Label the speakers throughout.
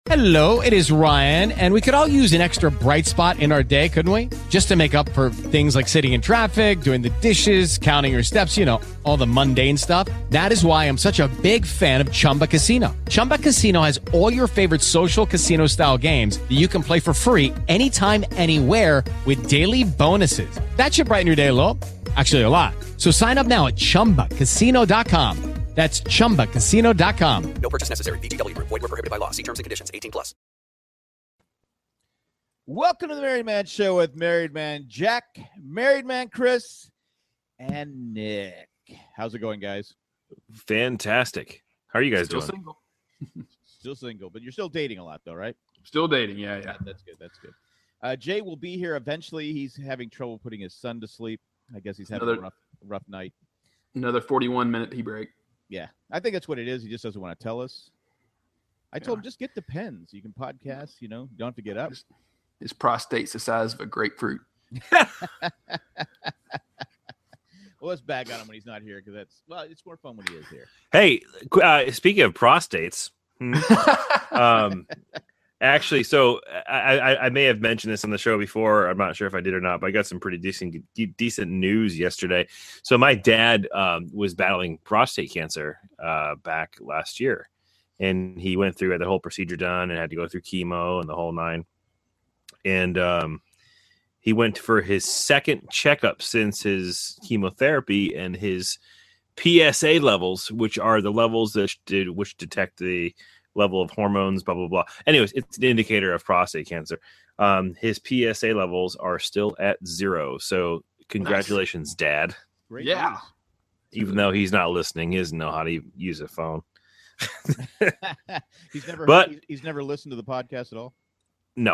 Speaker 1: Hello, it is Ryan, and we could all use an extra bright spot in our day, couldn't we? Just to make up for things like sitting in traffic, doing the dishes, counting your steps, you know, all the mundane stuff. That is why I'm such a big fan of Chumba Casino. Chumba Casino has all your favorite social casino-style games that you can play for free anytime, anywhere with daily bonuses. That should brighten your day a little. Actually, a lot. So sign up now at ChumbaCasino.com. That's ChumbaCasino.com.
Speaker 2: No purchase necessary. VGW Group. Void where prohibited by law. See terms and conditions. 18+.
Speaker 3: Welcome to the Married Man Show with Married Man Jack, Married Man Chris, and Nick. How's it going, guys?
Speaker 4: Fantastic. How are you guys doing?
Speaker 5: Single.
Speaker 3: Still single, but you're still dating a lot, though, right?
Speaker 5: Still dating, yeah.
Speaker 3: That's good. That's good. Jay will be here eventually. He's having trouble putting his son to sleep. I guess he's having a rough night.
Speaker 5: Another 41-minute pee break.
Speaker 3: Yeah, I think that's what it is. He just doesn't want to tell us. I told him, just get the pens. You can podcast, you know. You don't have to get up.
Speaker 5: His prostate's the size of a grapefruit.
Speaker 3: Well, let's bag on him when he's not here because it's more fun when he is here.
Speaker 4: Hey, speaking of prostates, actually, so I may have mentioned this on the show before. I'm not sure if I did or not, but I got some pretty decent news yesterday. So my dad was battling prostate cancer back last year, and he went through the whole procedure done and had to go through chemo and the whole nine. And he went for his second checkup since his chemotherapy, and his PSA levels, which are the levels which detect the level of hormones, blah, blah, blah. Anyways, it's an indicator of prostate cancer. His PSA levels are still at 0. So congratulations, Dad.
Speaker 3: Great
Speaker 5: Yeah.
Speaker 3: news.
Speaker 4: Even though he's not listening, he doesn't know how to use a phone.
Speaker 3: he's never listened to the podcast at all.
Speaker 4: No.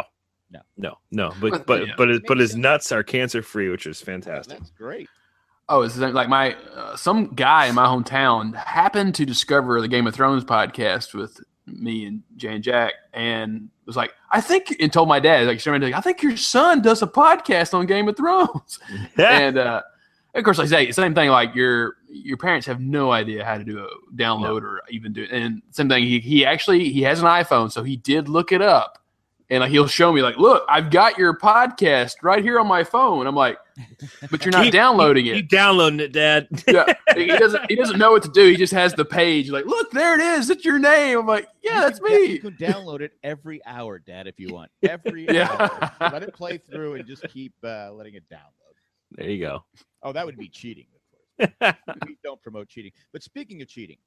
Speaker 4: But his nuts are cancer free, which is fantastic.
Speaker 3: That's great.
Speaker 5: Oh, it's like my some guy in my hometown happened to discover the Game of Thrones podcast with me and Jay and Jack, and was like, and told my dad, I think your son does a podcast on Game of Thrones. And of course, I say same thing. Like your parents have no idea how to do a download or even do it. And same thing. He has an iPhone, so he did look it up. And he'll show me, look, I've got your podcast right here on my phone. I'm like, but you're not downloading it.
Speaker 4: Keep downloading it, Dad.
Speaker 5: Yeah, he doesn't know what to do. He just has the page. Like, look, there it is. It's your name. I'm like, yeah, that's me.
Speaker 3: You can download it every hour, Dad, if you want. Every hour. Let it play through and just keep letting it download.
Speaker 4: There you go.
Speaker 3: Oh, that would be cheating, of course. We don't promote cheating. But speaking of cheating,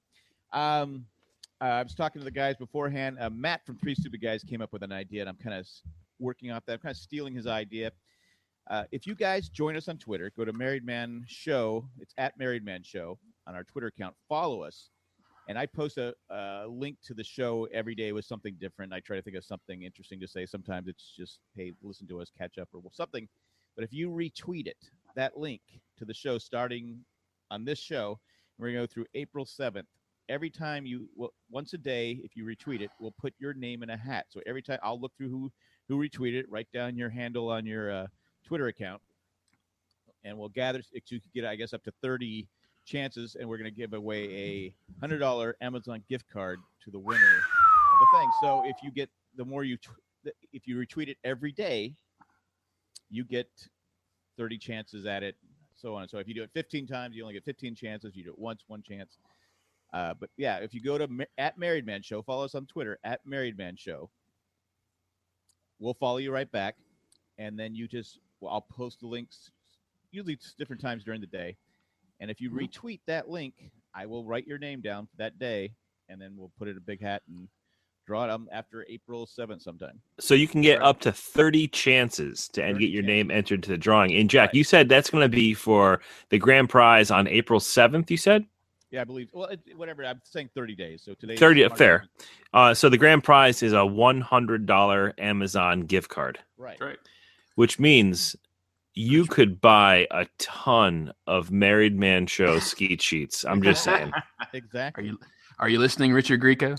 Speaker 3: I was talking to the guys beforehand. Matt from Three Stupid Guys came up with an idea, and I'm kind of working off that. I'm kind of stealing his idea. If you guys join us on Twitter, go to Married Man Show. It's at Married Man Show on our Twitter account. Follow us. And I post a link to the show every day with something different. I try to think of something interesting to say. Sometimes it's just, hey, listen to us, catch up, or something. But if you retweet it, that link to the show starting on this show, we're going to go through April 7th. Every time once a day, if you retweet it, we'll put your name in a hat. So every time I'll look through who retweeted it, write down your handle on your Twitter account, and we'll gather. You can get, I guess, up to 30 chances, and we're going to give away a $100 Amazon gift card to the winner of the thing. So if you get if you retweet it every day, you get 30 chances at it, so on. So if you do it 15 times, you only get 15 chances. You do it once, one chance. But yeah, if you go to at Married Man Show, follow us on Twitter at Married Man Show. We'll follow you right back, and then I'll post the links. Usually it's different times during the day, and if you retweet that link, I will write your name down for that day, and then we'll put it in a big hat and draw it after April 7th sometime.
Speaker 4: So you can get up to 30 chances to get your name entered to the drawing. And Jack, You said that's going to be for the grand prize on April 7th. You said.
Speaker 3: Yeah, I believe. Well, whatever. I'm saying 30 days. So today.
Speaker 4: 30. Fair. So the grand prize is a $100 Amazon gift card.
Speaker 3: Right.
Speaker 4: Which means you could buy a ton of Married Man Show skeet sheets. I'm just saying.
Speaker 3: Exactly.
Speaker 5: Are you listening, Richard Grieco?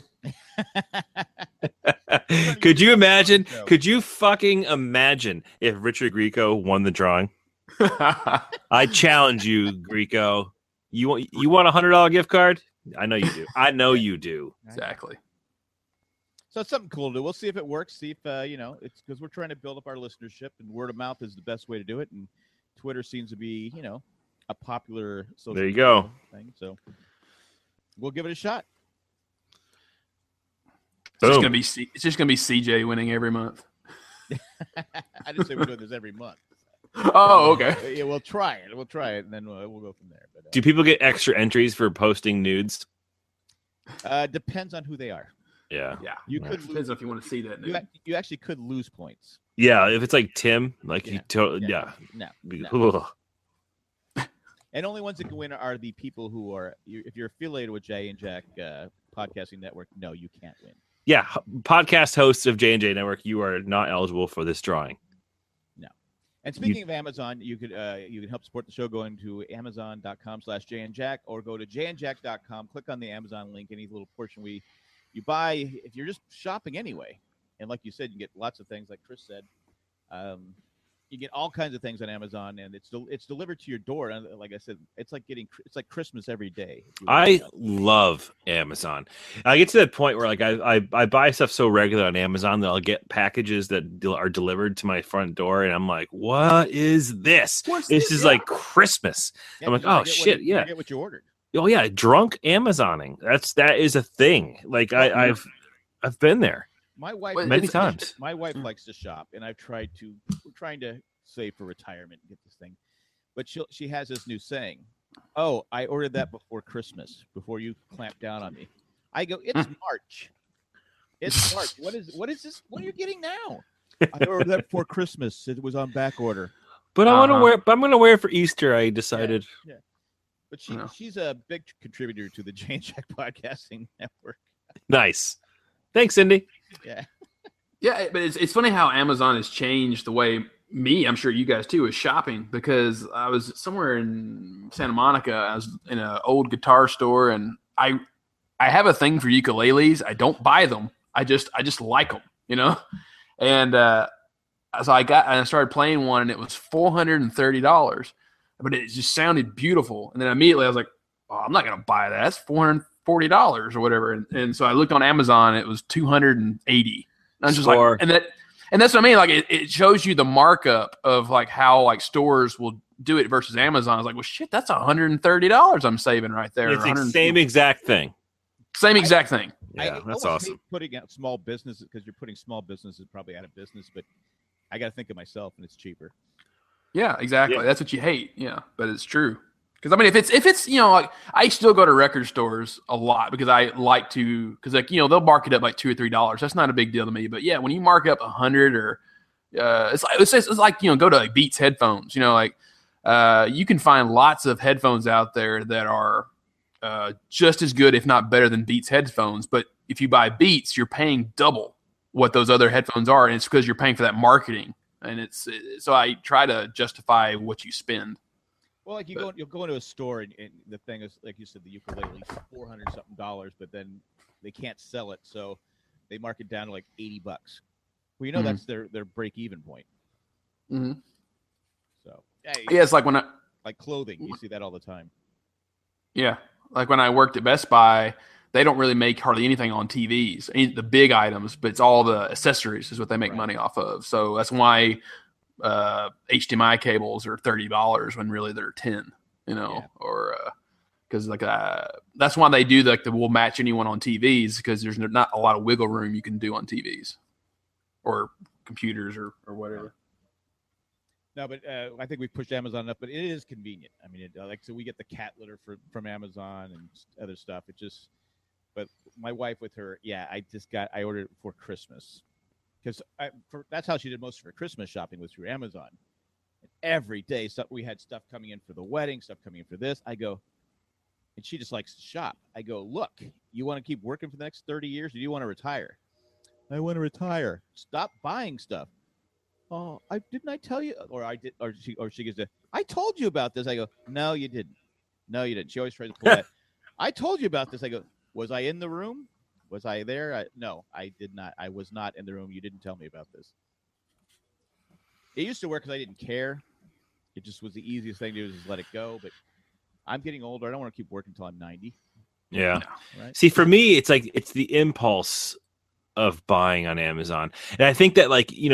Speaker 4: Could you imagine? Could you fucking imagine if Richard Grieco won the drawing? I challenge you, Grieco. You want a $100 gift card? I know you do.
Speaker 5: Exactly.
Speaker 3: So it's something cool to do. We'll see if it works. See if it's because we're trying to build up our listenership, and word of mouth is the best way to do it. And Twitter seems to be, a popular social
Speaker 4: There you go.
Speaker 3: thing. So we'll give it a shot.
Speaker 5: It's
Speaker 4: Boom.
Speaker 5: just gonna be CJ winning every month.
Speaker 3: I didn't say we're doing this every month.
Speaker 5: Oh, okay.
Speaker 3: Yeah, we'll try it. We'll try it, and then we'll go from there. But
Speaker 4: Do people get extra entries for posting nudes?
Speaker 3: depends on who they are.
Speaker 4: Yeah.
Speaker 5: Yeah,
Speaker 3: You could
Speaker 5: depends if you want to see that.
Speaker 3: you actually could lose points.
Speaker 4: Yeah. If it's like Tim, like
Speaker 3: Yeah.
Speaker 4: he totally, yeah.
Speaker 3: No.
Speaker 4: Ugh.
Speaker 3: And only ones that can win are the people who are. If you're affiliated with Jay and Jack Podcasting Network, no, you can't win.
Speaker 4: Yeah. Podcast hosts of J&J Network, you are not eligible for this drawing.
Speaker 3: And speaking of Amazon, you can help support the show going to Amazon.com/JayandJack or go to JayandJack.com. Click on the Amazon link. Any little portion you buy, if you're just shopping anyway, and like you said, you get lots of things. Like Chris said, you get all kinds of things on Amazon, and it's delivered to your door. And like I said, it's like Christmas every day.
Speaker 4: I love Amazon. I get to that point where like I buy stuff so regular on Amazon that I'll get packages that are delivered to my front door, and I'm like, "What is this? This is like Christmas."
Speaker 3: Yeah,
Speaker 4: I'm like,
Speaker 3: you
Speaker 4: "Oh
Speaker 3: forget
Speaker 4: shit, yeah."
Speaker 3: Forget what you ordered.
Speaker 4: Oh yeah, drunk Amazoning. That is a thing. Like I've been there.
Speaker 3: My wife
Speaker 4: Many times.
Speaker 3: My wife likes to shop, and we're trying to save for retirement and get this thing. But she has this new saying, "Oh, I ordered that before Christmas, before you clamped down on me." I go, "It's March. It's March. What is this? What are you getting now?" I ordered that before Christmas. It was on back order.
Speaker 4: But I want to wear. But I'm going to wear it for Easter. I decided.
Speaker 3: Yeah. But she's a big contributor to the Jane Jack Podcasting Network.
Speaker 4: Nice. Thanks, Cindy.
Speaker 3: Yeah.
Speaker 5: Yeah, but it's funny how Amazon has changed the way I'm sure you guys too, is shopping, because I was somewhere in Santa Monica. I was in an old guitar store, and I have a thing for ukuleles. I don't buy them. I just like them, And so I started playing one, and it was $430, but it just sounded beautiful. And then immediately I was like, "Oh, I'm not going to buy that. That's $440 or whatever." And so I looked on Amazon. It was $280. And I was just like, and that's what I mean. Like it shows you the markup of like how like stores will do it versus Amazon. I was like, well, shit, that's $130 I'm saving right there.
Speaker 4: It's the same exact thing.
Speaker 5: Same exact thing.
Speaker 4: Yeah, that's
Speaker 3: I
Speaker 4: awesome.
Speaker 3: hate putting out small businesses, because you're putting small businesses probably out of business, but I got to think of myself, and it's cheaper.
Speaker 5: Yeah, exactly. Yeah. That's what you hate. Yeah, but it's true. Because I mean, if it's like I still go to record stores a lot because I like to, because like they'll mark it up like $2 or $3. That's not a big deal to me. But yeah, when you mark up 100 or it's like go to like Beats headphones. You can find lots of headphones out there that are just as good, if not better, than Beats headphones. But if you buy Beats, you're paying double what those other headphones are, and it's because you're paying for that marketing. And so I try to justify what you spend.
Speaker 3: Well, like you'll go into a store, and the thing is, like you said, the ukulele is $400-something, but then they can't sell it, so they mark it down to like $80. Well, that's their break-even point.
Speaker 5: Mm-hmm.
Speaker 3: So
Speaker 5: yeah, it's like when
Speaker 3: like clothing, you see that all the time.
Speaker 5: Yeah, like when I worked at Best Buy, they don't really make hardly anything on TVs, the big items, but it's all the accessories is what they make money off of. So that's why HDMI cables are $30 when really they're $10, or because that's why they do we'll match anyone on TVs, because there's not a lot of wiggle room you can do on TVs or computers or whatever.
Speaker 3: No, but I think we've pushed Amazon enough, but it is convenient. I mean, so we get the cat litter from Amazon and other stuff. But my wife with her, I ordered it for Christmas. Because that's how she did most of her Christmas shopping, was through Amazon. And every day, we had stuff coming in for the wedding, stuff coming in for this. I go, and she just likes to shop. I go, look, you want to keep working for the next 30 years, or do you want to retire? I want to retire. Stop buying stuff. Oh, didn't I tell you? Or I did. Or she goes, I told you about this. I go, no, you didn't. No, you didn't. She always tries to pull that. I told you about this. I go, was I in the room? Was I there? No, I did not. I was not in the room. You didn't tell me about this. It used to work because I didn't care. It just was the easiest thing to do, is just let it go. But I'm getting older. I don't want to keep working until I'm 90.
Speaker 4: Yeah.
Speaker 3: Right?
Speaker 4: See, for me, it's the impulse of buying on Amazon. And I think that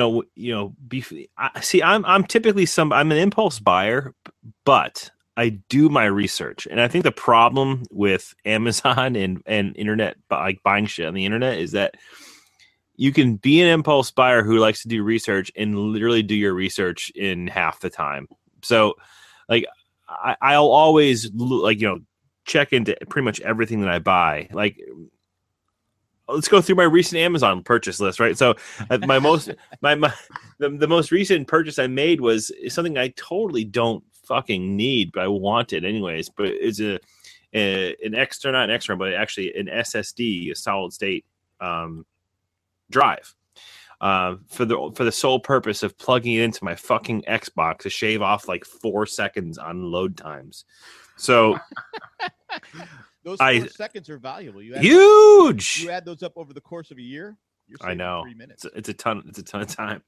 Speaker 4: I'm typically I'm an impulse buyer, but I do my research. And I think the problem with Amazon and internet, like buying shit on the internet, is that you can be an impulse buyer who likes to do research and literally do your research in half the time. So like I'll always check into pretty much everything that I buy. Like, let's go through my recent Amazon purchase list, right? So the most recent purchase I made was something I totally don't fucking need, but I want it anyways. But it's not an external, but actually an SSD, a solid state drive, for the sole purpose of plugging it into my fucking Xbox to shave off like 4 seconds on load times. So
Speaker 3: those 4 seconds are valuable.
Speaker 4: Huge.
Speaker 3: You add those up over the course of a year. You're saving
Speaker 4: I know
Speaker 3: 3 minutes.
Speaker 4: It's a ton of time.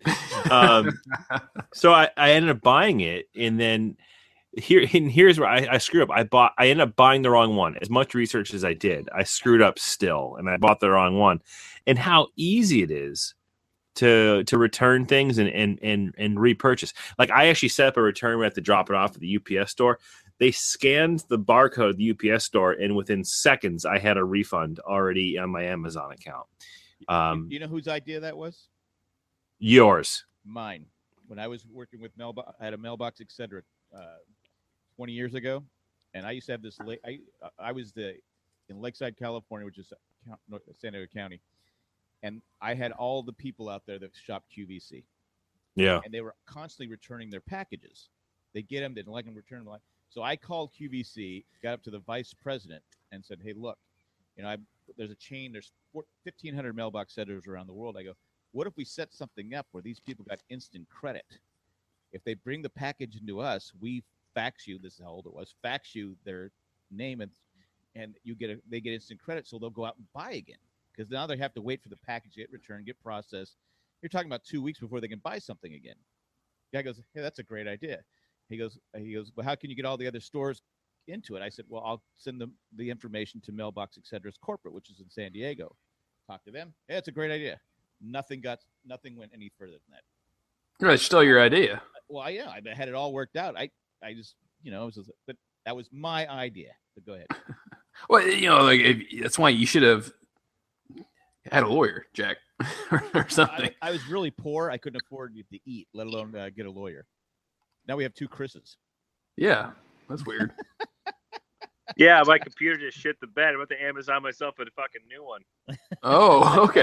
Speaker 4: So I ended up buying it, and then here's where I screwed up. I ended up buying the wrong one. As much research as I did, I screwed up still, and I bought the wrong one. And how easy it is to return things and repurchase. Like, I actually set up a return. We have to drop it off at the UPS store. They scanned the barcode at the UPS store, and within seconds, I had a refund already on my Amazon account.
Speaker 3: You know whose idea that was?
Speaker 4: Yours.
Speaker 3: Mine. When I was working with Mailbox, I had a Mailbox, etc. 20 years ago, and I used to have this. I was in Lakeside, California, which is San Diego County, and I had all the people out there that shop QVC.
Speaker 4: Yeah,
Speaker 3: and they were constantly returning their packages. They get them, they didn't like them, return them. So I called QVC, got up to the vice president, and said, "Hey, look, there's a chain. There's 1,500 mailbox centers around the world. I go, what if we set something up where these people got instant credit? If they bring the package into us, we fax you. This is how old it was. Fax you their name, and they get instant credit, so they'll go out and buy again, because now they have to wait for the package to get returned, get processed. You're talking about 2 weeks before they can buy something again." The guy goes, "Hey, that's a great idea." He goes, "Well, how can you get all the other stores into it?" I said, "Well, I'll send them the information to Mailbox Etc's corporate, which is in San Diego. Talk to them. Hey, that's a great idea." Nothing went any further than that.
Speaker 5: That's still your idea.
Speaker 3: Well, yeah, I had it all worked out. I just, but that was my idea. But go ahead.
Speaker 5: Well, that's why you should have had a lawyer, Jack, or something.
Speaker 3: I was really poor. I couldn't afford to eat, let alone get a lawyer. Now we have 2 Chris's.
Speaker 5: Yeah, that's weird.
Speaker 4: Yeah, my computer just shit the bed. I'm about to Amazon myself a fucking new one.
Speaker 5: Oh, okay.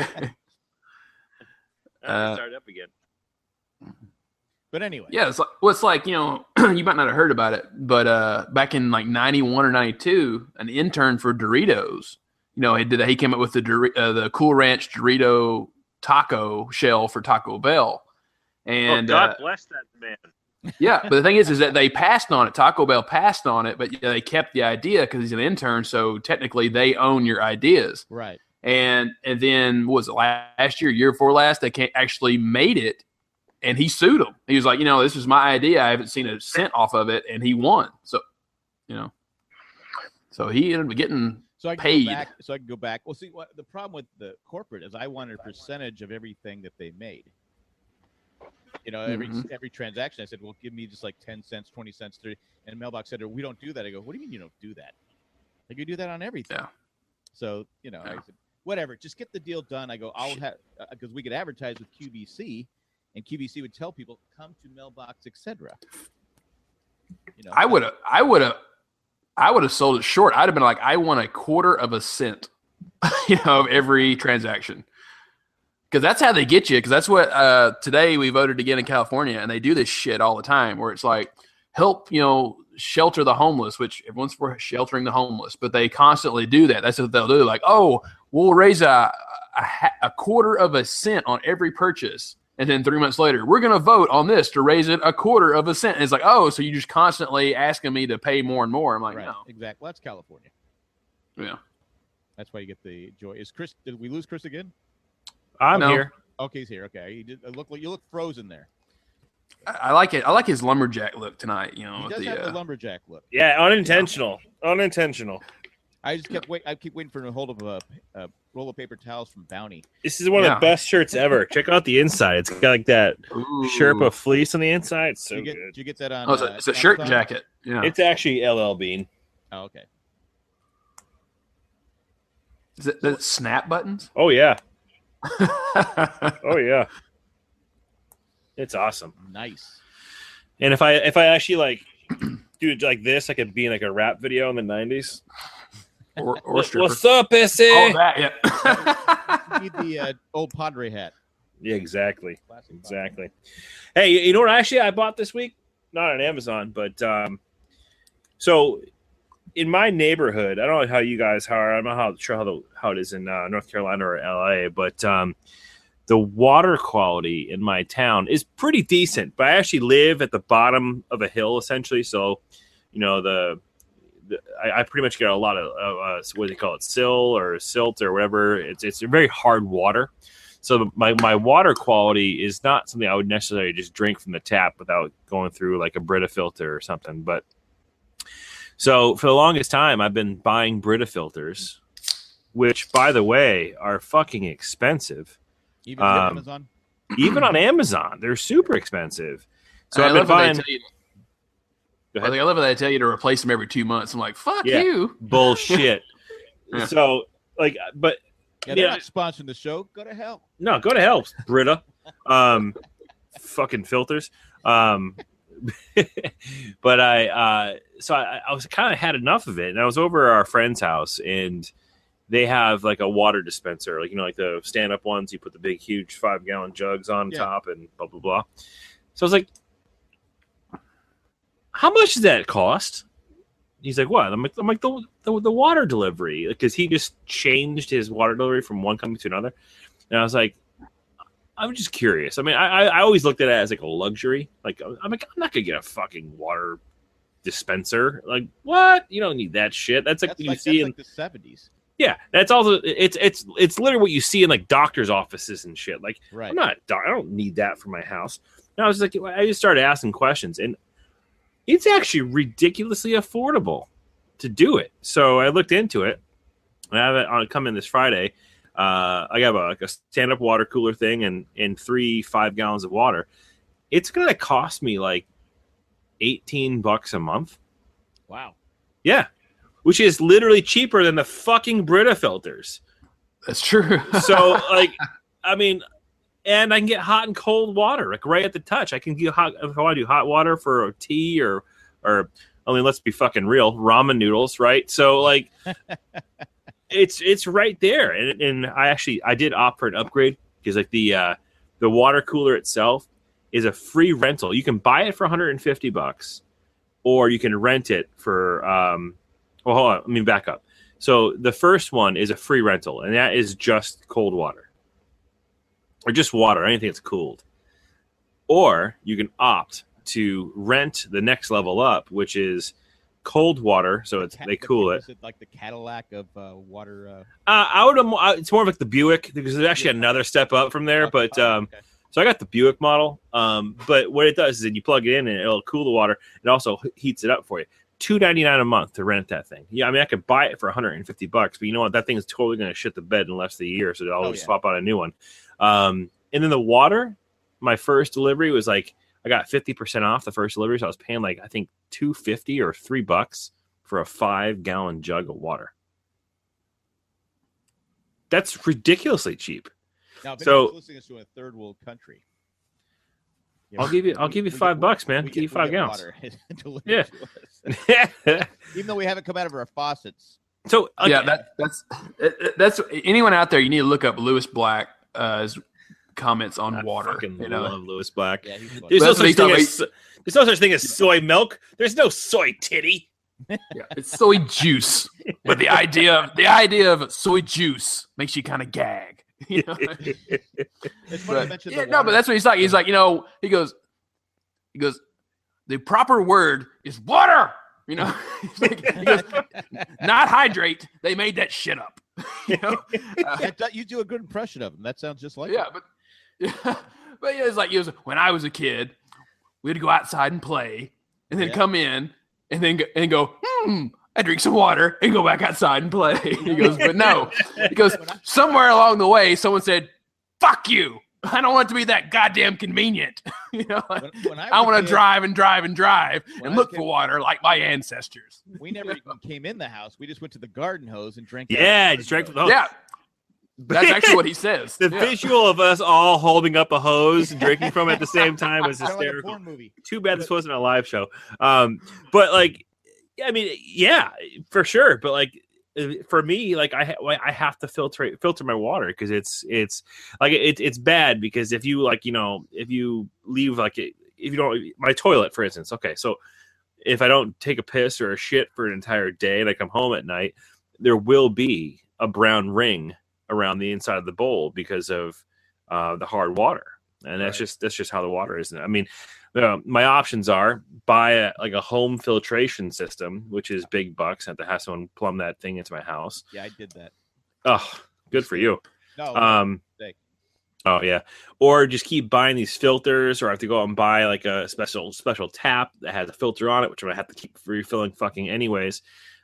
Speaker 4: Start up again.
Speaker 3: But anyway.
Speaker 5: Yeah, it's like, you might not have heard about it, but back in like 91 or 92, an intern for Doritos, he came up with the Cool Ranch Dorito taco shell for Taco Bell. And
Speaker 4: God bless that man.
Speaker 5: Yeah, but the thing is that they passed on it. Taco Bell passed on it, but they kept the idea because he's an intern, so technically they own your ideas.
Speaker 3: Right.
Speaker 5: And then, what was it, last year before last, they actually made it, and he sued them. He was like, this is my idea. I haven't seen a cent off of it, and he won. So, so he ended up getting paid.
Speaker 3: So I can go back. Well, see, what the problem with the corporate is I wanted a percentage of everything that they made. Every transaction, I said, well, give me just like 10 cents, 20 cents, 30. And Mailbox said, we don't do that. I go, what do you mean you don't do that? Like, you do that on everything.
Speaker 5: Yeah.
Speaker 3: So, I said, whatever, just get the deal done. I go, I'll have, because we could advertise with QVC, and QVC would tell people, come to Mailbox, etc.
Speaker 5: I would have sold it short. I'd have been like, I want 1/4 cent, of every transaction. Because that's how they get you. Because that's what today we voted again in California, and they do this shit all the time where it's like, help, shelter the homeless, which everyone's for sheltering the homeless, but they constantly do that. That's what they'll do. Like, oh, we'll raise a 1/4 cent on every purchase. And then 3 months later, we're going to vote on this to raise it 1/4 cent. And it's like, oh, so you're just constantly asking me to pay more and more. I'm like,
Speaker 3: right.
Speaker 5: No.
Speaker 3: Exactly. Well, that's California.
Speaker 5: Yeah.
Speaker 3: That's why you get the joy. Did we lose Chris again?
Speaker 4: I'm here.
Speaker 3: Okay, he's here. Okay, you look frozen there.
Speaker 5: I like it. I like his lumberjack look tonight.
Speaker 3: He does have the lumberjack look.
Speaker 4: Yeah, unintentional. Unintentional.
Speaker 3: I just I keep waiting for a hold of a roll of paper towels from Bounty.
Speaker 4: This is one of the best shirts ever. Check out the inside. It's got like that Sherpa fleece on the inside. It's so good.
Speaker 3: Did you get that on?
Speaker 5: Oh, it's a shirt
Speaker 3: Amazon?
Speaker 5: jacket. Yeah.
Speaker 4: It's actually LL Bean.
Speaker 3: Oh, okay.
Speaker 5: Is it snap buttons?
Speaker 4: Oh yeah. Oh yeah. It's awesome.
Speaker 3: Nice.
Speaker 4: And if I actually like do it like this, I could be in like a rap video in the 90s.
Speaker 5: Or stripper.
Speaker 4: What's up, Issy?
Speaker 5: Oh, that, yeah.
Speaker 3: You need the old Padre hat.
Speaker 4: Yeah, exactly.
Speaker 3: Classic
Speaker 4: Exactly. Hey, you know what? Actually, I bought this week, not on Amazon, but so in my neighborhood, I don't know how you guys are. I'm not sure how it is in North Carolina or LA, but the water quality in my town is pretty decent. But I actually live at the bottom of a hill, essentially. So, you know, I pretty much get a lot of what do you call it, silt or whatever. It's a very hard water. So my water quality is not something I would necessarily just drink from the tap without going through like a Brita filter or something. But so for the longest time, I've been buying Brita filters, which, by the way, are fucking expensive.
Speaker 3: Even on Amazon?
Speaker 4: Even on Amazon, they're super expensive. So
Speaker 5: I
Speaker 4: I've been
Speaker 5: love when
Speaker 4: buying.
Speaker 5: they tell you. I love when they tell you to replace them every 2 months. I'm like, fuck you.
Speaker 4: Bullshit.
Speaker 5: Yeah.
Speaker 4: So like, but
Speaker 3: Yeah, they're not sponsoring the show. Go to hell.
Speaker 4: no, go to hell, Brita. Fucking filters. But I was kind of had enough of it, and I was over at our friend's house, and they have like a water dispenser, like, you know, like the stand-up ones. You put the big, huge 5-gallon jugs on top, and blah blah blah. So I was like, "How much does that cost?" He's like, "What?" I'm like the water delivery, because he just changed his water delivery from one company to another, and I was like, I'm just curious. I mean, I always looked at it as like a luxury. Like, I'm not gonna get a fucking water dispenser. Like, what? You don't need that shit. That's like you see in
Speaker 3: like the 70s.
Speaker 4: Yeah, that's also it's literally what you see in like doctors' offices and shit. Like,
Speaker 3: Right.
Speaker 4: I don't need that for my house. And I was like, I just started asking questions, and it's actually ridiculously affordable to do it. So I looked into it, and I have it on come in this Friday. I have a stand-up water cooler thing and 3 5-gallons of water. It's going to cost me like $18 a month.
Speaker 3: Wow.
Speaker 4: Yeah. Which is literally cheaper than the fucking Brita filters.
Speaker 5: That's true.
Speaker 4: So, like, I mean, and I can get hot and cold water, like right at the touch. I can get hot if I want to do hot water for a tea or I mean, let's be fucking real, ramen noodles, right? So, like, it's right there. And I did opt for an upgrade because, like, the water cooler itself is a free rental. You can buy it for $150, or you can rent it for well, hold on, let me back up. So the first one is a free rental, and that is just cold water. Or just water, anything that's cooled. Or you can opt to rent the next level up, which is cold water, so they cool it.
Speaker 3: Is it like the Cadillac of water?
Speaker 4: It's more of like the Buick, because there's actually another step up from there.
Speaker 3: Okay.
Speaker 4: But
Speaker 3: Okay.
Speaker 4: so I got the Buick model. But what it does is that you plug it in and it'll cool the water. It also heats it up for you. $2.99 a month to rent that thing. Yeah, I mean, I could buy it for $150, but you know what? That thing is totally going to shit the bed in less than a year, so I'll just swap out a new one. And then the water, my first delivery was like, I got 50% off the first delivery, so I was paying like, I think $2.50 or $3 for a 5-gallon jug of water. That's ridiculously cheap.
Speaker 3: Now, if
Speaker 4: So-
Speaker 3: anyone's listening to us in a third world country, you
Speaker 4: I'll give you $5, man.
Speaker 3: we
Speaker 4: Give you
Speaker 3: get
Speaker 4: 5 gallons.
Speaker 3: water delivered
Speaker 4: Yeah.
Speaker 3: to us. Even though we haven't come out of our faucets.
Speaker 4: So okay.
Speaker 5: Yeah, that's anyone out there. You need to look up Lewis Black's comments on
Speaker 4: I
Speaker 5: water.
Speaker 4: fucking
Speaker 5: You know,
Speaker 4: love Lewis Black.
Speaker 3: Yeah, he's funny.
Speaker 4: There's no
Speaker 5: That's what
Speaker 4: such
Speaker 5: he's
Speaker 4: thing as there's no such thing as soy milk. There's no soy titty.
Speaker 5: yeah, it's soy juice, but the idea of soy juice makes you kind of gag. You know?
Speaker 3: It's funny you mentioned the
Speaker 5: No,
Speaker 3: water.
Speaker 5: but that's what he's like. He's like, you know, he goes, the proper word is water. You know, he goes, not hydrate. They made that shit up. You know,
Speaker 3: You do a good impression of him. That sounds just like
Speaker 5: yeah,
Speaker 3: him.
Speaker 5: but it's like when I was a kid, we'd go outside and play, and then come in, and then go, I drink some water and go back outside and play. He goes, but no. He goes, somewhere along the way, someone said, fuck you. I don't want it to be that goddamn convenient. When I want to drive and look for water like my ancestors.
Speaker 3: We never even came in the house. We just went to the garden hose and drank.
Speaker 4: Just drank from the hose.
Speaker 5: Yeah. That's actually what he says.
Speaker 4: The visual of us all holding up a hose and drinking from it at the same time was
Speaker 3: Like a
Speaker 4: hysterical.
Speaker 3: porn movie.
Speaker 4: Too bad this wasn't a live show. But like, I mean, yeah, for sure. But like, for me, like I have to filter my water because it's bad because if you if you leave if you don't, my toilet, for instance. Okay, so if I don't take a piss or a shit for an entire day and I come home at night, there will be a brown ring around the inside of the bowl because of the hard water, and that's just how the water is. I mean, my options are buy a home filtration system, which is big bucks. I have to have someone plumb that thing into my house.
Speaker 3: Yeah, I did that.
Speaker 4: Oh, good for you.
Speaker 3: No,
Speaker 4: oh yeah, or just keep buying these filters, or I have to go out and buy like a special tap that has a filter on it, which I have to keep refilling fucking anyways.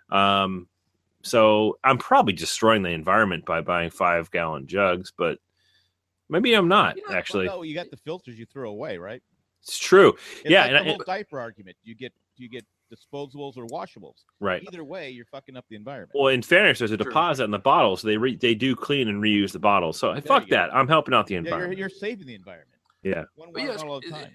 Speaker 4: So I'm probably destroying the environment by buying 5-gallon jugs, but maybe I'm not actually.
Speaker 3: No, you got the filters you throw away, right?
Speaker 4: It's true.
Speaker 3: It's
Speaker 4: yeah,
Speaker 3: like the whole diaper argument. You get disposables or washables.
Speaker 4: Right.
Speaker 3: Either way, you're fucking up the environment.
Speaker 4: Well, in fairness, there's a deposit in the bottle, so they do clean and reuse the bottle. So fuck that. I'm helping out the environment.
Speaker 3: You're saving the environment.
Speaker 4: Yeah.
Speaker 3: One bottle at a time.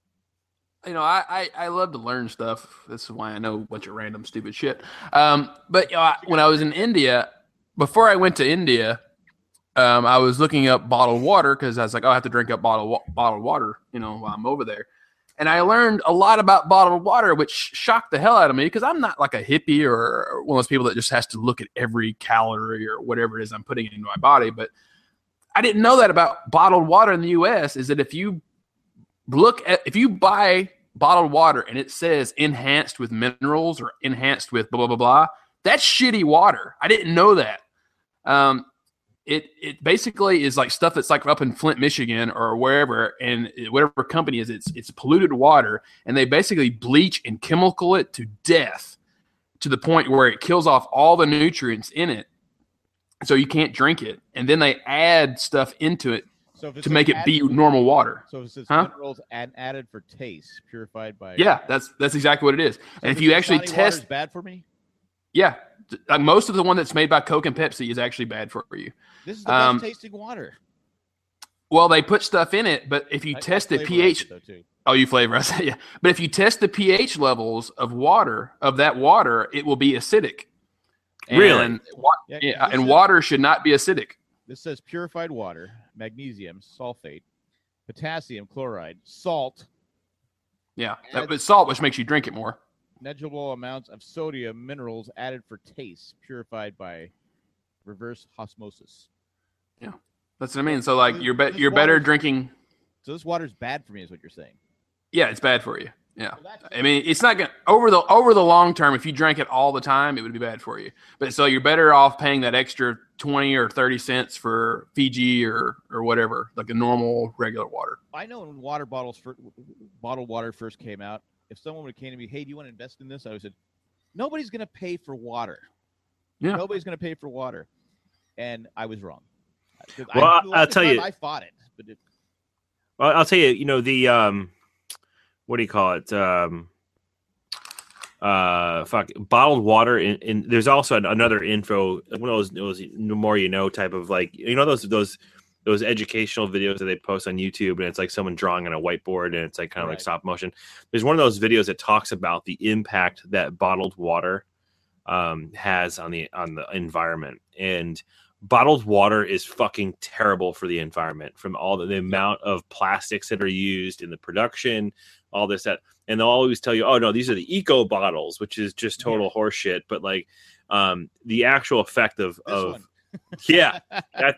Speaker 5: I love to learn stuff. This is why I know a bunch of random stupid shit. But when I was in India, before I went to India, I was looking up bottled water because I was like, I have to drink up bottled water, while I'm over there. And I learned a lot about bottled water, which shocked the hell out of me because I'm not like a hippie or one of those people that just has to look at every calorie or whatever it is I'm putting into my body. But I didn't know that about bottled water in the U.S. is that if you buy bottled water and it says enhanced with minerals or enhanced with blah, blah, blah, blah, that's shitty water. I didn't know that. It basically is like stuff that's like up in Flint, Michigan or wherever, and whatever company is, it's polluted water, and they basically bleach and chemical it to death to the point where it kills off all the nutrients in it. So you can't drink it. And then they add stuff into it to make it be normal water.
Speaker 3: So it says minerals added for taste, purified by.
Speaker 5: Yeah, that's exactly what it is. So and if you actually test,
Speaker 3: bad for me.
Speaker 5: Yeah, most of the one that's made by Coke and Pepsi is actually bad for you.
Speaker 3: This is the best tasting water.
Speaker 5: Well, they put stuff in it, but if you test the pH, you flavor us, yeah. But if you test the pH levels of that water, it will be acidic.
Speaker 4: Really?
Speaker 5: And water should not be acidic.
Speaker 3: This says purified water, magnesium sulfate, potassium chloride, salt.
Speaker 5: Yeah, but salt, which makes you drink it more.
Speaker 3: Negligible amounts of sodium minerals added for taste, purified by reverse osmosis.
Speaker 5: Yeah, that's what I mean. So like you're better drinking.
Speaker 3: So this water's bad for me, is what you're saying?
Speaker 5: Yeah, it's bad for you. Yeah, I mean it's not gonna over the long term. If you drank it all the time, it would be bad for you. But so you're better off paying that extra 20 or 30 cents for Fiji or whatever, like a normal regular water.
Speaker 3: I know when bottled water first came out, if someone would have came to me, hey, do you want to invest in this? I would have said, nobody's going to pay for water.
Speaker 5: Yeah.
Speaker 3: Nobody's going to pay for water. And I was wrong.
Speaker 4: Well, I'll tell you.
Speaker 3: I fought it.
Speaker 4: Well, I'll tell you, the, what do you call it? Bottled water. In there's also another info, one of those more type of those educational videos that they post on YouTube, and it's like someone drawing on a whiteboard, and it's like kind of like stop motion. There's one of those videos that talks about the impact that bottled water has on the environment, and bottled water is fucking terrible for the environment from all the amount of plastics that are used in the production, all this, that, and they'll always tell you, oh no, these are the eco bottles, which is just total horseshit. But like, the actual effect of that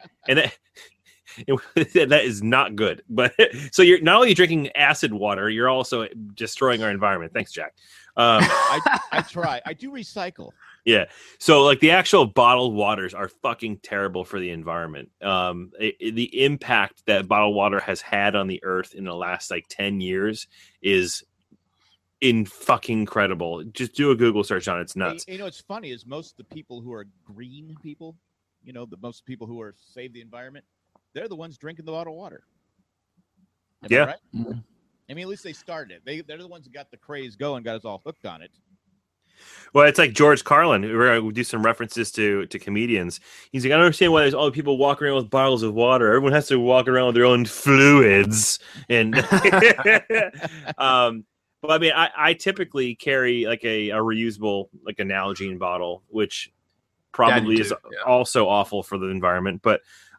Speaker 4: is not good. But so you're not only drinking acid water, you're also destroying our environment. Thanks, Jack.
Speaker 3: I try. I do recycle.
Speaker 4: Yeah. So like the actual bottled waters are fucking terrible for the environment. The impact that bottled water has had on the earth in the last like 10 years is fucking incredible. Just do a Google search on it. It's nuts.
Speaker 3: You know, what's funny is most of the people who are green people, the most people who are save the environment, they're the ones drinking the bottled water. Am I right?
Speaker 5: Mm-hmm.
Speaker 3: I mean, at least they started it. They're the ones who got the craze going, got us all hooked on it.
Speaker 4: Well, it's like George Carlin. We're going to do some references to comedians. He's like, I don't understand why there's all the people walking around with bottles of water. Everyone has to walk around with their own fluids. And but I mean, I typically carry like a reusable, like a Nalgene bottle, which probably is also awful for the environment. But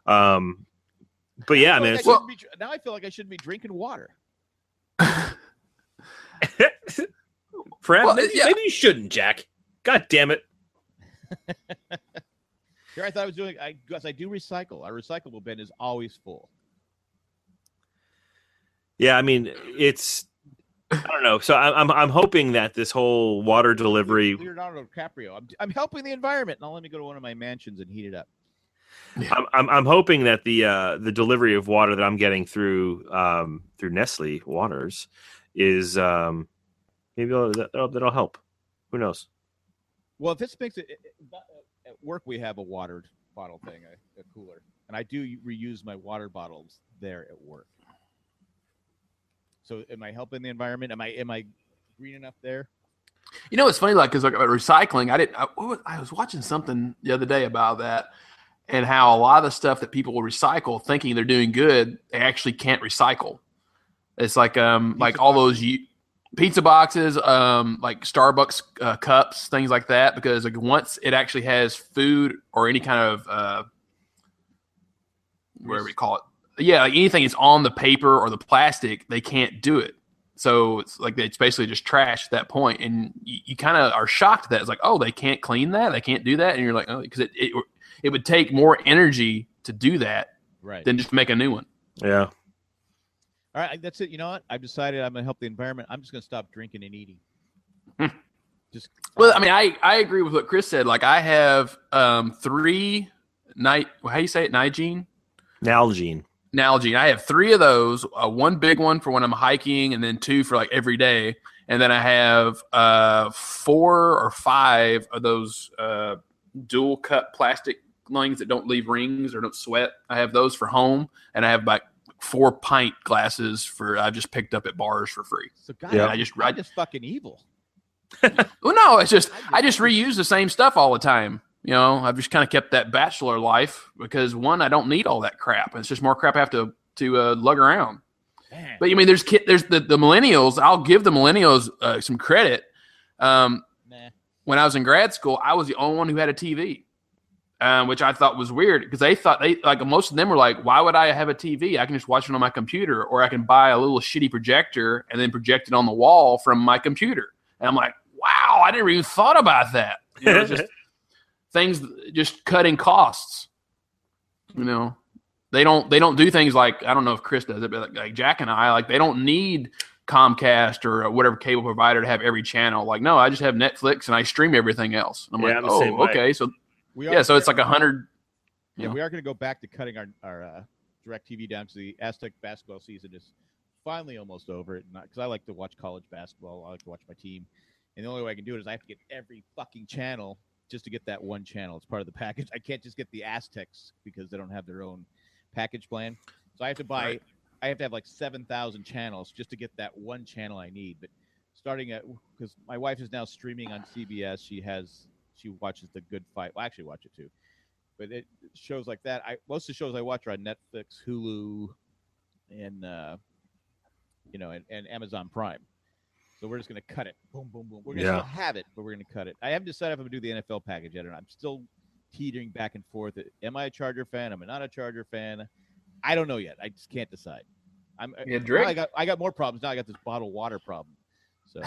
Speaker 4: yeah, man.
Speaker 3: Now I feel like I shouldn't be drinking water.
Speaker 4: Perhaps maybe you shouldn't, Jack. God damn it!
Speaker 3: Here I thought I was doing. I do recycle. Our recyclable bin is always full.
Speaker 4: Yeah, I mean it's. I don't know. So I'm hoping that this whole water delivery.
Speaker 3: Leonardo DiCaprio. I'm helping the environment. Now let me go to one of my mansions and heat it up.
Speaker 4: Yeah. I'm hoping that the delivery of water that I'm getting through Nestle Waters is maybe that'll help. Who knows?
Speaker 3: Well, if this makes it at work, we have a water bottle thing, a cooler, and I do reuse my water bottles there at work. So, am I helping the environment? Am I green enough there?
Speaker 5: You know, it's funny, like, because like recycling, I was watching something the other day about that, and how a lot of the stuff that people will recycle, thinking they're doing good, they actually can't recycle. It's like all those pizza boxes, like Starbucks cups, things like that, because like once it actually has food or any kind of whatever you call it, like anything that's on the paper or the plastic, they can't do it. So it's like it's basically just trash at that point, and you kind of are shocked at that. It's like, oh, they can't clean that, they can't do that, and you're like, oh, because it would take more energy to do that than just make a new one.
Speaker 4: Yeah.
Speaker 3: All right, that's it. You know what? I've decided I'm going to help the environment. I'm just going to stop drinking and eating.
Speaker 5: Well, I mean, I agree with what Chris said. Like, I have 3 how do you say it? Nalgene. I have 3 of those. One big one for when I'm hiking, and then 2 for like every day. And then I have 4 or 5 of those dual cut plastic things that don't leave rings or don't sweat. I have those for home, and I have like 4 pint glasses I just picked up at bars for free.
Speaker 3: So God, I just fucking evil.
Speaker 5: Well, no, it's just I just reuse the same stuff all the time. You know, I've just kind of kept that bachelor life because one, I don't need all that crap. It's just more crap I have to lug around. Man. But I mean, there's the millennials. I'll give the millennials some credit. When I was in grad school, I was the only one who had a TV. Which I thought was weird because they thought most of them were like, why would I have a TV? I can just watch it on my computer, or I can buy a little shitty projector and then project it on the wall from my computer. And I'm like, wow, I never even thought about that. You know, just things, just cutting costs. You know, they don't do things like, I don't know if Chris does it, but like Jack and I, like, they don't need Comcast or whatever cable provider to have every channel. Like, no, I just have Netflix and I stream everything else. I'm like, oh, okay, so. So it's like 100.
Speaker 3: Yeah, we are going to go back to cutting our DirecTV down because the Aztec basketball season is finally almost over. Because I like to watch college basketball. I like to watch my team. And the only way I can do it is I have to get every fucking channel just to get that one channel. It's part of the package. I can't just get the Aztecs because they don't have their own package plan. So I have to buy I have to have like 7,000 channels just to get that one channel I need. But because my wife is now streaming on CBS. She watches The Good Fight. Well, I actually watch it too. But shows like that. Most of the shows I watch are on Netflix, Hulu, and and Amazon Prime. So we're just going to cut it. Boom, boom, boom. We're going to still have it, but we're going to cut it. I haven't decided if I'm going to do the NFL package yet or not. I'm still teetering back and forth. Am I a Charger fan? Am I not a Charger fan? I don't know yet. I just can't decide. I got more problems now. I got this bottled water problem. So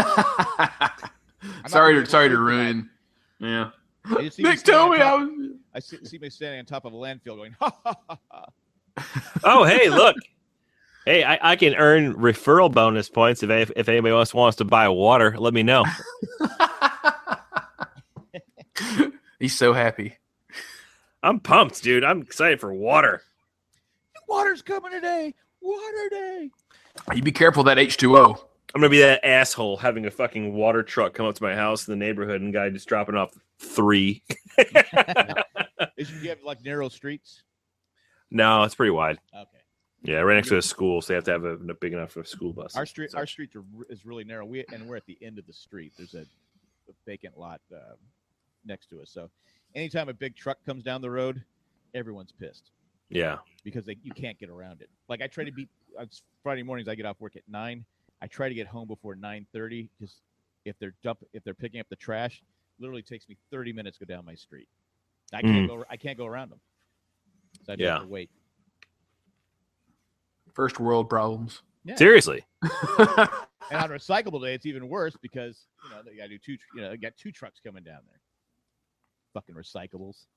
Speaker 5: sorry to ruin. Yeah.
Speaker 3: Nick, tell me I see me standing on top of a landfill going, ha, ha, ha, ha.
Speaker 4: Oh, hey, look. Hey, I can earn referral bonus points if anybody else wants to buy water. Let me know.
Speaker 5: He's so happy.
Speaker 4: I'm pumped, dude. I'm excited for water.
Speaker 3: Water's coming today. Water day.
Speaker 5: You be careful of that H2O.
Speaker 4: I'm gonna be that asshole having a fucking water truck come up to my house in the neighborhood and guy just dropping off 3.
Speaker 3: Do you have like narrow streets?
Speaker 4: No, it's pretty wide.
Speaker 3: Okay.
Speaker 4: Yeah, right next to a school, so they have to have a big enough for a school bus.
Speaker 3: Our streets is really narrow. We're at the end of the street. There's a vacant lot next to us. So anytime a big truck comes down the road, everyone's pissed.
Speaker 4: Yeah,
Speaker 3: because you can't get around it. Like I try to be Friday mornings. I get off work at 9. I try to get home before 9:30 because if they're picking up the trash, literally takes me 30 minutes to go down my street. I can't go around them. So I have to wait.
Speaker 5: First world problems.
Speaker 3: Yeah.
Speaker 4: Seriously.
Speaker 3: And on recyclable day, it's even worse because they got to do 2. You got 2 trucks coming down there. Fucking recyclables.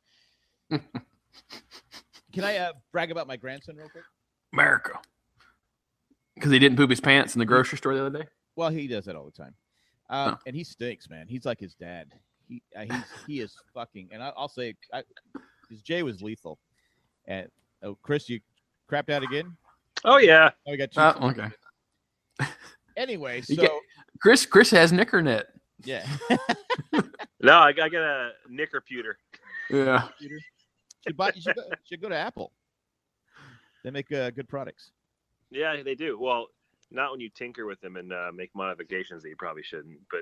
Speaker 3: Can I brag about my grandson real quick?
Speaker 5: America. Because he didn't poop his pants in the grocery store the other day?
Speaker 3: Well, he does that all the time. And he stinks, man. He's like his dad. He is fucking, and I'll say, because Jay was lethal. And, Chris, you crapped out again?
Speaker 4: Oh, yeah.
Speaker 3: Oh, we got 2.
Speaker 5: Okay.
Speaker 3: Anyway, so.
Speaker 5: Chris has knickernet.
Speaker 3: Yeah.
Speaker 4: No, I got a knicker pewter.
Speaker 5: Yeah.
Speaker 3: You should go to Apple. They make good products.
Speaker 4: Yeah, they do. Well, not when you tinker with them and make modifications that you probably shouldn't. But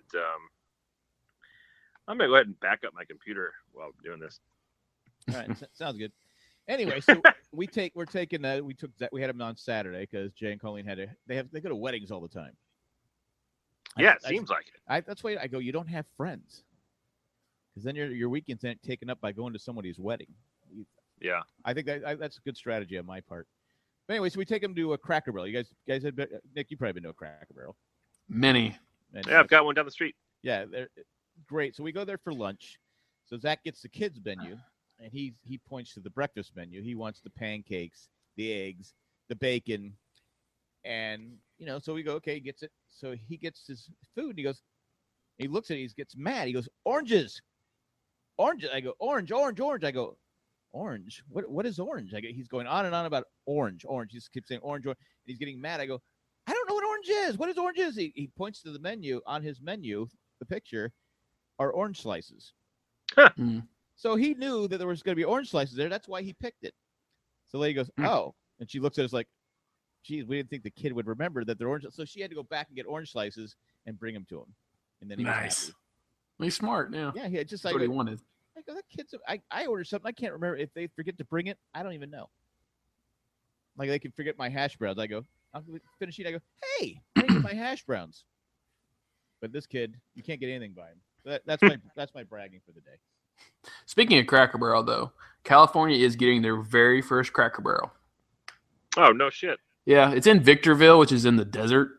Speaker 4: I'm gonna go ahead and back up my computer while I'm doing this.
Speaker 3: All right, sounds good. Anyway, so we had them on Saturday because Jay and Colleen they go to weddings all the time.
Speaker 4: Yeah, it seems like it.
Speaker 3: That's why I go. You don't have friends, because then your weekend's taken up by going to somebody's wedding.
Speaker 4: Yeah,
Speaker 3: I think that's a good strategy on my part. But anyway, so we take them to a Cracker Barrel. You guys had Nick. You probably been to a Cracker Barrel.
Speaker 5: Many.
Speaker 4: Yeah, I've got one down the street.
Speaker 3: Yeah, they're great. So we go there for lunch. So Zach gets the kids menu, and he points to the breakfast menu. He wants the pancakes, the eggs, the bacon, and so we go. Okay, he gets it. So he gets his food. And he looks at it. He gets mad. He goes, oranges. I go, orange. I go, orange. What is orange? He's going on and on about orange. He just keeps saying orange. And he's getting mad. I go, I don't know what orange is. What is orange is? He points to the menu. On his menu, the picture are orange slices.
Speaker 4: Huh.
Speaker 3: So he knew that there was going to be orange slices there. That's why he picked it. So the lady goes, oh. And she looks at us like, geez, we didn't think the kid would remember that they're orange. So she had to go back and get orange slices and bring them to him. And then he was happy.
Speaker 5: He's smart, yeah.
Speaker 3: Yeah, he just
Speaker 5: that's what he wanted.
Speaker 3: I go, that kid's. I ordered something. I can't remember if they forget to bring it. I don't even know. Like they can forget my hash browns. I go, I'll finish eating. I go, hey, bring me my hash browns. But this kid, you can't get anything by him. So that's my bragging for the day.
Speaker 5: Speaking of Cracker Barrel, though, California is getting their very first Cracker Barrel.
Speaker 4: Oh, no shit.
Speaker 5: Yeah, it's in Victorville, which is in the desert.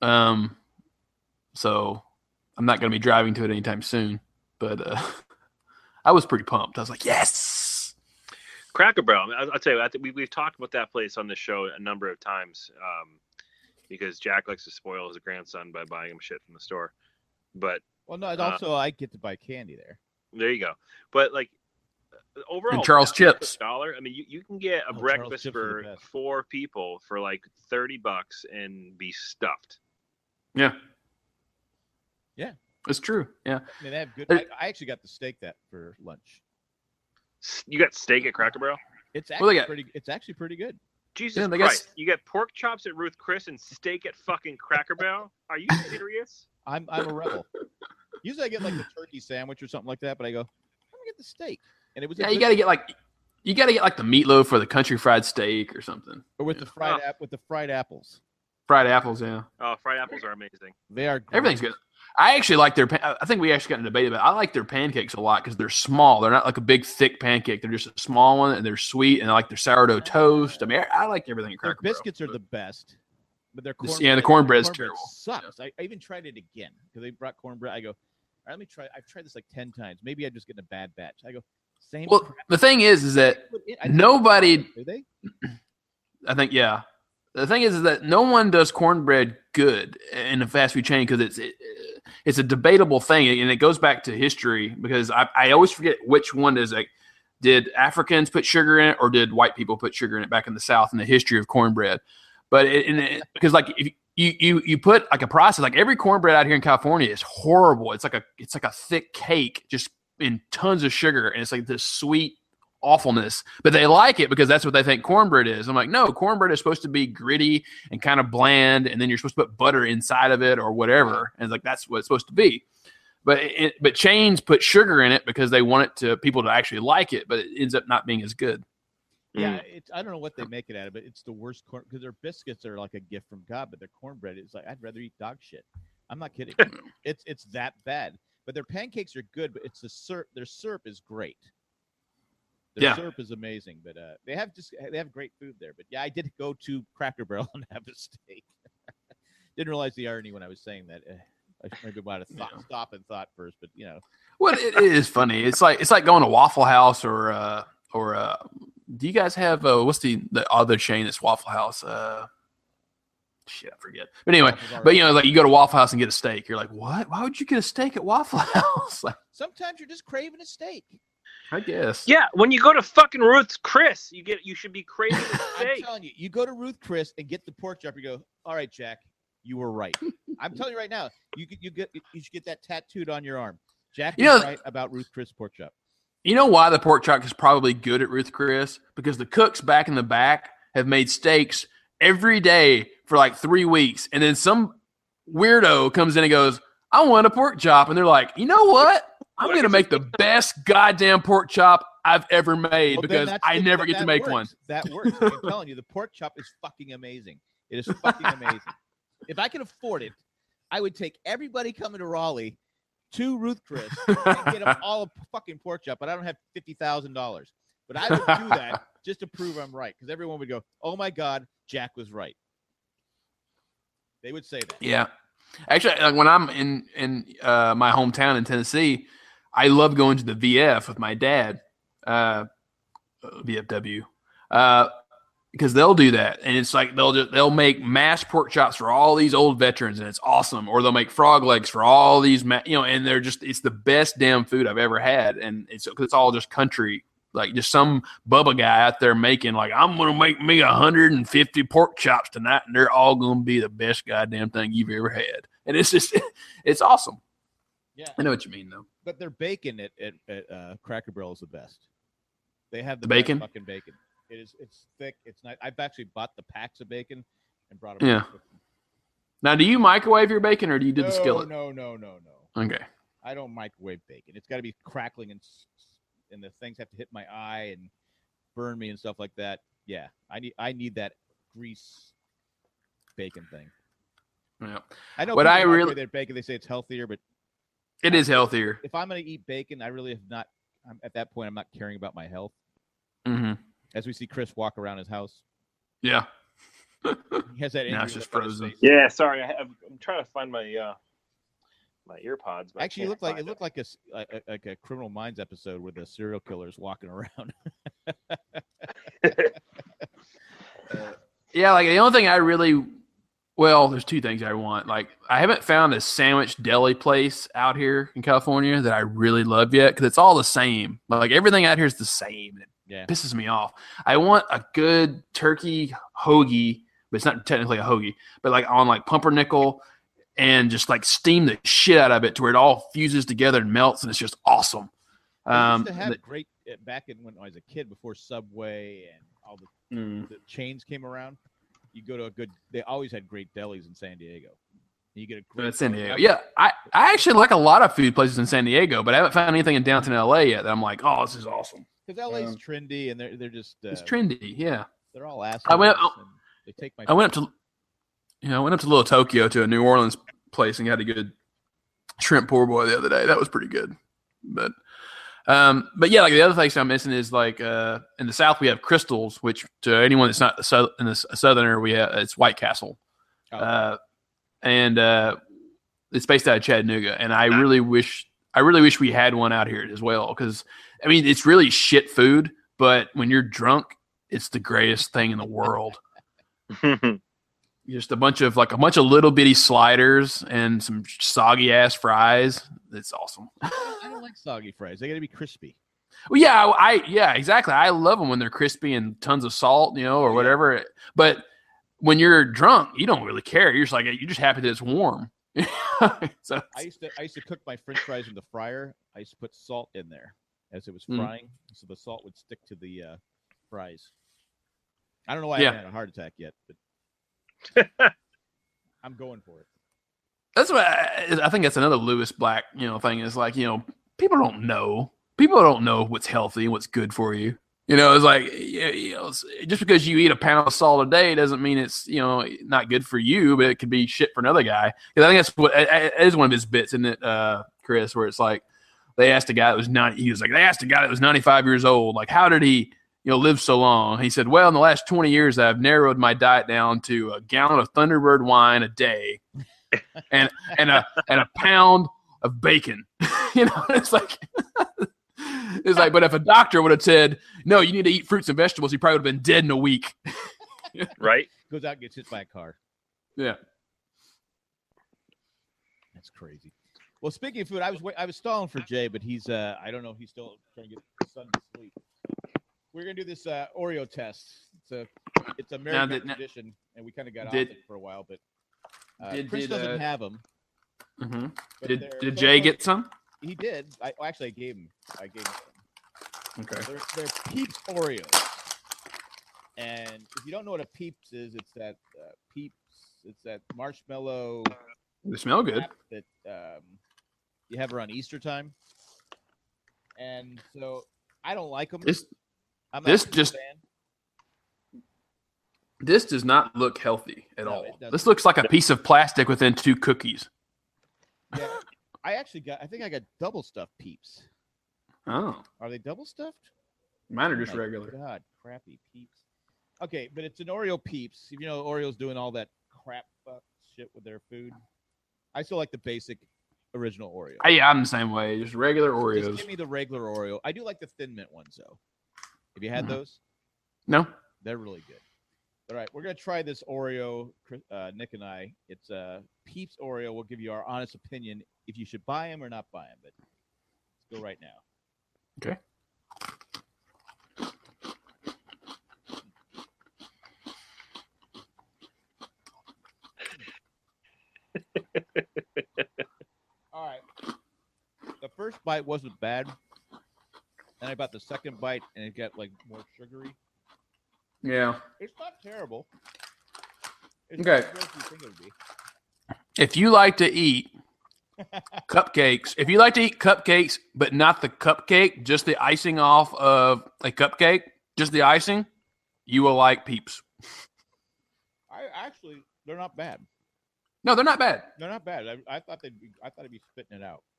Speaker 5: So I'm not going to be driving to it anytime soon. But I was pretty pumped. I was like, yes!
Speaker 4: Cracker Barrel. I'll tell you, we've talked about that place on the show a number of times because Jack likes to spoil his grandson by buying him shit from the store. But
Speaker 3: no, also I get to buy candy there.
Speaker 4: There you go. But like overall,
Speaker 5: and Charles Chips.
Speaker 4: $1. I mean, you can get a breakfast for 4 people for like $30 and be stuffed.
Speaker 5: Yeah.
Speaker 3: Yeah.
Speaker 5: It's true. Yeah.
Speaker 3: I mean, they have good. I actually got the steak that for lunch.
Speaker 4: You got steak at Cracker Barrel?
Speaker 3: It's actually It's actually pretty good.
Speaker 4: Jesus Christ! You get pork chops at Ruth Chris and steak at fucking Cracker Barrel? Are you serious?
Speaker 3: I'm a rebel. Usually I get like the turkey sandwich or something like that, but I go, I'm gonna get the steak. And it was
Speaker 5: you gotta get like the meatloaf or the country fried steak or something.
Speaker 3: Or with the fried apples.
Speaker 5: Fried apples, yeah.
Speaker 4: Oh, fried apples are amazing.
Speaker 3: They are great.
Speaker 5: Everything's good. I actually like I think we actually got in a debate about it. I like their pancakes a lot because they're small. They're not like a big, thick pancake. They're just a small one, and they're sweet, and I like their sourdough toast. I mean, I like everything at Cracker Barrel.
Speaker 3: Their biscuits are the best, but their
Speaker 5: the cornbread's terrible.
Speaker 3: Sucks. Yeah. I even tried it again because they brought cornbread. I go, all right, let me try. I've tried this like 10 times. Maybe I'm just getting a bad batch. I go, same.
Speaker 5: Well, the thing is that nobody.
Speaker 3: Do they?
Speaker 5: I think, yeah. The thing is that no one does cornbread good in a fast food chain because it's a debatable thing, and it goes back to history because I always forget which one is like, did Africans put sugar in it or did white people put sugar in it back in the South in the history of cornbread? But because like if you put like a process, like every cornbread out here in California is horrible. It's like a thick cake just in tons of sugar, and it's like this sweet awfulness. But they like it because that's what they think cornbread is. I'm like, no, cornbread is supposed to be gritty and kind of bland, and then you're supposed to put butter inside of it or whatever, and it's like that's what it's supposed to be. But chains put sugar in it because they want people to actually like it, but it ends up not being as good.
Speaker 3: Yeah, I don't know what they make it out of, but it's the worst corn because their biscuits are like a gift from God, but their cornbread is like I'd rather eat dog shit. I'm not kidding. It's that bad. But their pancakes are good, but it's the syrup. Their syrup is great. Their syrup is amazing, but they have great food there. But yeah, I did go to Cracker Barrel and have a steak. Didn't realize the irony when I was saying that. I maybe might have stop and thought first, but you know. Well,
Speaker 5: it is funny. It's like going to Waffle House or do you guys have what's the other chain that's Waffle House? Shit, I forget. But anyway, but you know, like you go to Waffle House and get a steak. You're like, what? Why would you get a steak at Waffle House? Like,
Speaker 3: sometimes you're just craving a steak.
Speaker 5: I guess.
Speaker 6: Yeah, when you go to fucking Ruth's Chris, you should be craving a steak.
Speaker 3: I'm telling you, you go to Ruth Chris and get the pork chop. You go, all right, Jack, you were right. I'm telling you right now, you should get that tattooed on your arm. Jack is right about Ruth Chris pork chop.
Speaker 5: You know why the pork chop is probably good at Ruth Chris? Because the cooks back in the back have made steaks every day for like 3 weeks, and then some weirdo comes in and goes, I want a pork chop, and they're like, you know what? I'm going to make the best goddamn pork chop I've ever made because I never get to make one.
Speaker 3: That works. I'm telling you, the pork chop is fucking amazing. It is fucking amazing. If I could afford it, I would take everybody coming to Raleigh to Ruth Chris and get them all a fucking pork chop, but I don't have $50,000. But I would do that just to prove I'm right because everyone would go, oh, my God, Jack was right. They would say that.
Speaker 5: Yeah. Actually, like when I'm in my hometown in Tennessee, I love going to the VF with my dad, VFW, because they'll do that, and it's like they'll make mashed pork chops for all these old veterans, and it's awesome. Or they'll make frog legs for all these, and it's the best damn food I've ever had, and it's all just country, like just some Bubba guy out there making like I'm gonna make me 150 pork chops tonight, and they're all gonna be the best goddamn thing you've ever had, and it's just it's awesome.
Speaker 3: Yeah,
Speaker 5: I know what you mean though.
Speaker 3: But their bacon at Cracker Barrel is the best. They have the
Speaker 5: bacon,
Speaker 3: best fucking bacon. It's thick. It's nice. I've actually bought the packs of bacon and brought them.
Speaker 5: Yeah. Now, do you microwave your bacon or do you do the skillet?
Speaker 3: No.
Speaker 5: Okay.
Speaker 3: I don't microwave bacon. It's got to be crackling and the things have to hit my eye and burn me and stuff like that. Yeah, I need that grease bacon thing.
Speaker 5: Yeah.
Speaker 3: I know.
Speaker 5: But I really
Speaker 3: their bacon. They say it's healthier, but
Speaker 5: it is healthier.
Speaker 3: If I'm going to eat bacon, I really have not. At that point, I'm not caring about my health.
Speaker 5: Mm-hmm.
Speaker 3: As we see Chris walk around his house.
Speaker 5: Yeah.
Speaker 3: He has that.
Speaker 5: Now it's just frozen.
Speaker 6: Yeah, sorry. I'm trying to find my my ear pods.
Speaker 3: Actually, it looked like a Criminal Minds episode where the serial killer's walking around.
Speaker 5: Yeah, like the only thing I really, well, there's two things I want. Like I haven't found a sandwich deli place out here in California that I really love yet because it's all the same. Like everything out here is the same. It pisses me off. I want a good turkey hoagie, but it's not technically a hoagie, but like on like pumpernickel and just like steam the shit out of it to where it all fuses together and melts and it's just awesome.
Speaker 3: I used to have great back in when I was a kid before Subway and all the chains came around. You go to they always had great delis in San Diego. You get a great
Speaker 5: San Diego. Yeah, I actually like a lot of food places in San Diego, but I haven't found anything in downtown LA yet that I'm like, oh, this is awesome.
Speaker 3: Because LA's trendy and they're just
Speaker 5: it's trendy, yeah.
Speaker 3: They're all assholes. They take my.
Speaker 5: I went up to Little Tokyo to a New Orleans place and got a good shrimp poor boy the other day. That was pretty good, but yeah, like the other things I'm missing is like in the South we have Crystals, which to anyone that's not a Southerner, we have it's White Castle, and it's based out of Chattanooga, and I really wish we had one out here as well because I mean it's really shit food, but when you're drunk, it's the greatest thing in the world. Just a bunch of little bitty sliders and some soggy ass fries. It's awesome.
Speaker 3: I don't like soggy fries. They got to be crispy.
Speaker 5: Well, yeah, exactly. I love them when they're crispy and tons of salt, or whatever. But when you're drunk, you don't really care. You're just happy that it's warm. So
Speaker 3: I used to cook my French fries in the fryer. I used to put salt in there as it was
Speaker 5: Mm.
Speaker 3: frying, so the salt would stick to the fries. I don't know why I
Speaker 5: Yeah.
Speaker 3: haven't had a heart attack yet, but I'm going for it.
Speaker 5: that's what I think. That's another Lewis Black, thing is like, people don't know. People don't know what's healthy and what's good for you. It's like, just because you eat a pound of salt a day doesn't mean it's, not good for you, but it could be shit for another guy. Because I think that's what it is one of his bits, isn't it, Chris, where it's like, they asked a guy that was 90, they asked a guy that was 95 years old, like, how did he, live so long? He said, well, in the last 20 years, I've narrowed my diet down to a gallon of Thunderbird wine a day and a pound of bacon. It's like, but if a doctor would have said, no, you need to eat fruits and vegetables, he probably would have been dead in a week.
Speaker 6: Right?
Speaker 3: Goes out and gets hit by a car.
Speaker 5: Yeah.
Speaker 3: That's crazy. Well, speaking of food, I was stalling for Jay, but he's I don't know, he's still trying to get his son to sleep. We're gonna do this Oreo test. It's American tradition, and we kind of got off it for a while, but Chris doesn't have them.
Speaker 5: Mm-hmm.
Speaker 3: But
Speaker 5: Did Jay get some?
Speaker 3: He did. I gave him some.
Speaker 5: Okay.
Speaker 3: They're Peeps Oreos, and if you don't know what a Peeps is, it's that It's that marshmallow.
Speaker 5: They smell good.
Speaker 3: That you have around Easter time, and so I don't like them.
Speaker 5: This does not look healthy at all. This looks like a piece of plastic within 2 cookies.
Speaker 3: Yeah, I think I got double stuffed Peeps.
Speaker 5: Oh,
Speaker 3: are they double stuffed?
Speaker 5: Mine are just regular.
Speaker 3: God, crappy Peeps. Okay, but it's an Oreo Peeps. You know, Oreo's doing all that crap shit with their food. I still like the basic original Oreo.
Speaker 5: Yeah, I'm the same way. Just regular Oreos.
Speaker 3: Just give me the regular Oreo. I do like the Thin Mint ones, though. Have you had those?
Speaker 5: No.
Speaker 3: They're really good. All right, we're going to try this Oreo, Nick and I. It's Peeps Oreo. We'll give you our honest opinion if you should buy them or not buy them. But let's go right now.
Speaker 5: Okay.
Speaker 3: All right. The first bite wasn't bad. Then I bought the second bite, and it got like more sugary.
Speaker 5: Yeah.
Speaker 3: It's not terrible. It's
Speaker 5: Okay.
Speaker 3: not as good as you think it would be.
Speaker 5: If you like to eat cupcakes, but not the cupcake, just the icing off of a cupcake, just the icing, you will like Peeps.
Speaker 3: They're not bad.
Speaker 5: No, they're not bad.
Speaker 3: They're not bad. I thought I'd be spitting it out.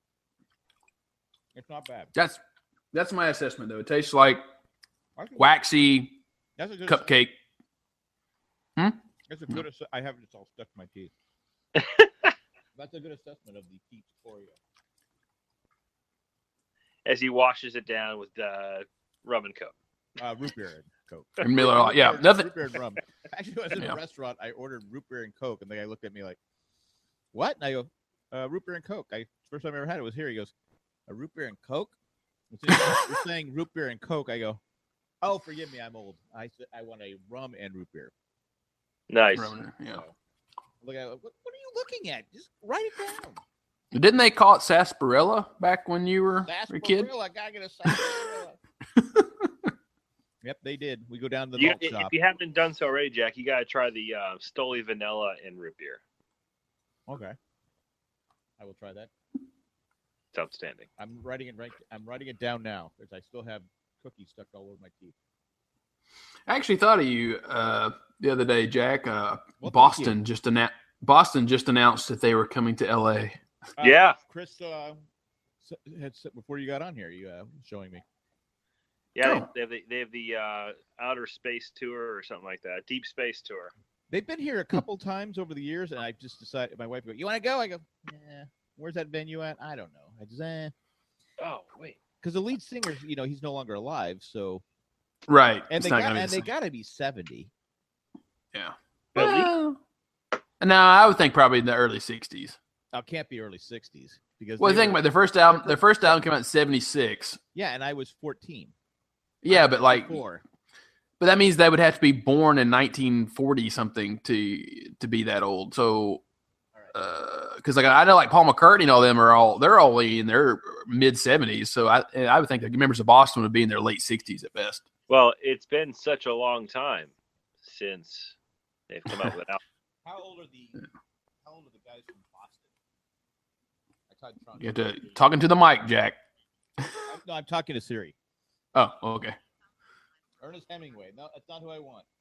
Speaker 3: It's not bad.
Speaker 5: That's my assessment, though. It tastes like waxy
Speaker 3: That's a good
Speaker 5: cupcake.
Speaker 3: That's a good. I have it all stuck to my teeth. That's a good assessment of the Peeps Oreo.
Speaker 6: As he washes it down with rum and coke.
Speaker 3: Root beer and Coke.
Speaker 5: And Miller Lite. Yeah, nothing.
Speaker 3: Root beer and rum. Actually, I was in a restaurant. I ordered root beer and Coke, and the guy looked at me like, "What?" And I go, "Root beer and Coke." First time I ever had it was here. He goes, "A root beer and Coke?" You're saying root beer and Coke. I go, "Oh, forgive me, I'm old. I want a rum and root beer."
Speaker 6: Nice.
Speaker 5: Yeah.
Speaker 3: Look at what are you looking at? Just write it down.
Speaker 5: Didn't they call it sarsaparilla back when you were a kid?
Speaker 3: Sarsaparilla. Gotta get a sarsaparilla. Yep, they did. We go down to the malt shop.
Speaker 6: If you haven't done so already, Jack, you got to try the Stoli vanilla and root beer.
Speaker 3: Okay, I will try that.
Speaker 6: It's outstanding.
Speaker 3: I'm writing it down now because I still have cookies stuck all over my teeth.
Speaker 5: I actually thought of you the other day, Jack.
Speaker 3: Well,
Speaker 5: Boston just announced that they were coming to L.A.
Speaker 6: Yeah.
Speaker 3: Chris had said before you got on here. You showing me.
Speaker 6: Yeah, they have the outer space tour or something like that, deep space tour.
Speaker 3: They've been here a couple times over the years, and I just decided. My wife goes, "You want to go?" I go, "Yeah." Where's that venue at? I don't know. I just
Speaker 6: Oh wait,
Speaker 3: because the lead singer, he's no longer alive. So
Speaker 5: Right,
Speaker 3: and they got to be 70.
Speaker 5: Yeah. Well, no, I would think probably in the early 60s.
Speaker 3: Oh, it can't be early 60s because.
Speaker 5: Well, think about their first album. Their first album came out in 76.
Speaker 3: Yeah, and I was 14.
Speaker 5: Yeah, but like, But that means they would have to be born in 1940 something to be that old. So, because like I know like Paul McCartney and all them they're only in their mid 70s. So I would think the members of Boston would be in their late 60s at best.
Speaker 6: Well, it's been such a long time since they've come out with an album.
Speaker 3: How old are the guys from Boston?
Speaker 5: You have to talking to the mic, Jack.
Speaker 3: No, I'm talking to Siri.
Speaker 5: Oh, okay.
Speaker 3: Ernest Hemingway. No, that's not who I want.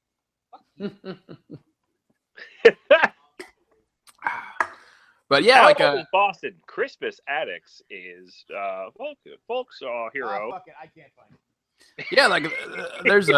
Speaker 5: But yeah,
Speaker 6: How
Speaker 5: like
Speaker 6: old is Boston Christmas Addicts is folks hero.
Speaker 3: Oh, fuck it. I can't find it.
Speaker 5: yeah, like there's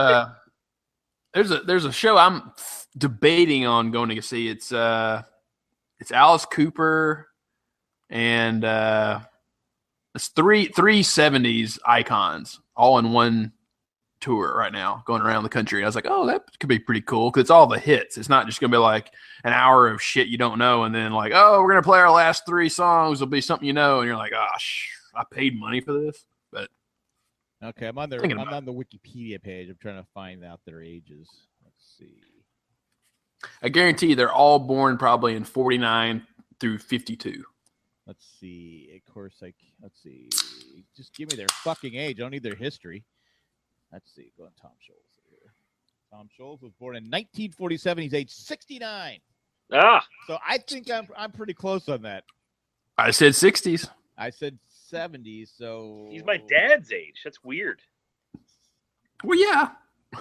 Speaker 5: a show I'm debating on going to see. It's Alice Cooper and it's three 70s icons all in one tour right now going around the country. I was like, oh, that could be pretty cool because it's all the hits. It's not just gonna be like an hour of shit you don't know and then like, oh, we're gonna play our last 3 songs. It'll be something you know, and you're like, I paid money for this. But
Speaker 3: okay, I'm on the Wikipedia page. I'm trying to find out their ages. Let's see.
Speaker 5: I guarantee you they're all born probably in 49 through 52.
Speaker 3: Let's see. Of course, let's see. Just give me their fucking age. I don't need their history. Let's see. Go on Tom Scholz here. Tom Scholz was born in 1947. He's age 69.
Speaker 6: Ah,
Speaker 3: So I think I'm pretty close on that.
Speaker 5: I said 60s.
Speaker 3: I said 70s. So
Speaker 6: he's my dad's age. That's weird.
Speaker 5: Well, yeah.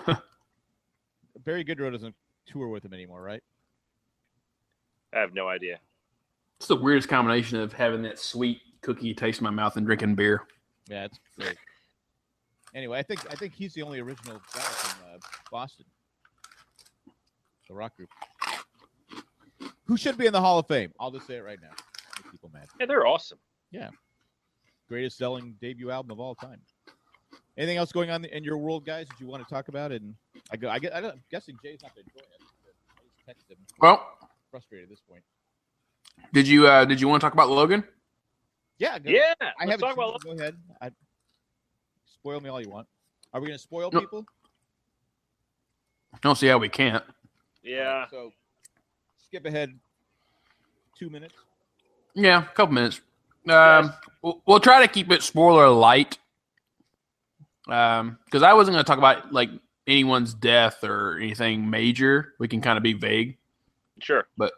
Speaker 3: Barry Goodrow doesn't tour with him anymore, right?
Speaker 6: I have no idea.
Speaker 5: It's the weirdest combination of having that sweet cookie taste in my mouth and drinking beer.
Speaker 3: Yeah, it's great. Anyway, I think he's the only original guy from Boston, the rock group, who should be in the Hall of Fame. I'll just say it right now. Make people mad.
Speaker 6: Yeah, they're awesome.
Speaker 3: Yeah, greatest selling debut album of all time. Anything else going on in your world, guys, that you want to talk about? And I'm guessing Jay's not going to join us. I just texted him.
Speaker 5: Well,
Speaker 3: Frustrated at this point.
Speaker 5: did you want to talk about Logan?
Speaker 3: Yeah, go.
Speaker 6: Yeah,
Speaker 3: I
Speaker 6: let's
Speaker 3: haven't
Speaker 6: talk about.
Speaker 3: Go ahead. Spoil me all you want. Are we going to spoil
Speaker 5: No.
Speaker 3: people?
Speaker 5: I don't see how we can't.
Speaker 6: Yeah,
Speaker 3: So skip ahead 2 minutes.
Speaker 5: Yeah, a couple minutes.
Speaker 6: Yes.
Speaker 5: We'll try to keep it spoiler light. Because I wasn't going to talk about like anyone's death or anything major. We can kind of be vague.
Speaker 6: sure.
Speaker 5: But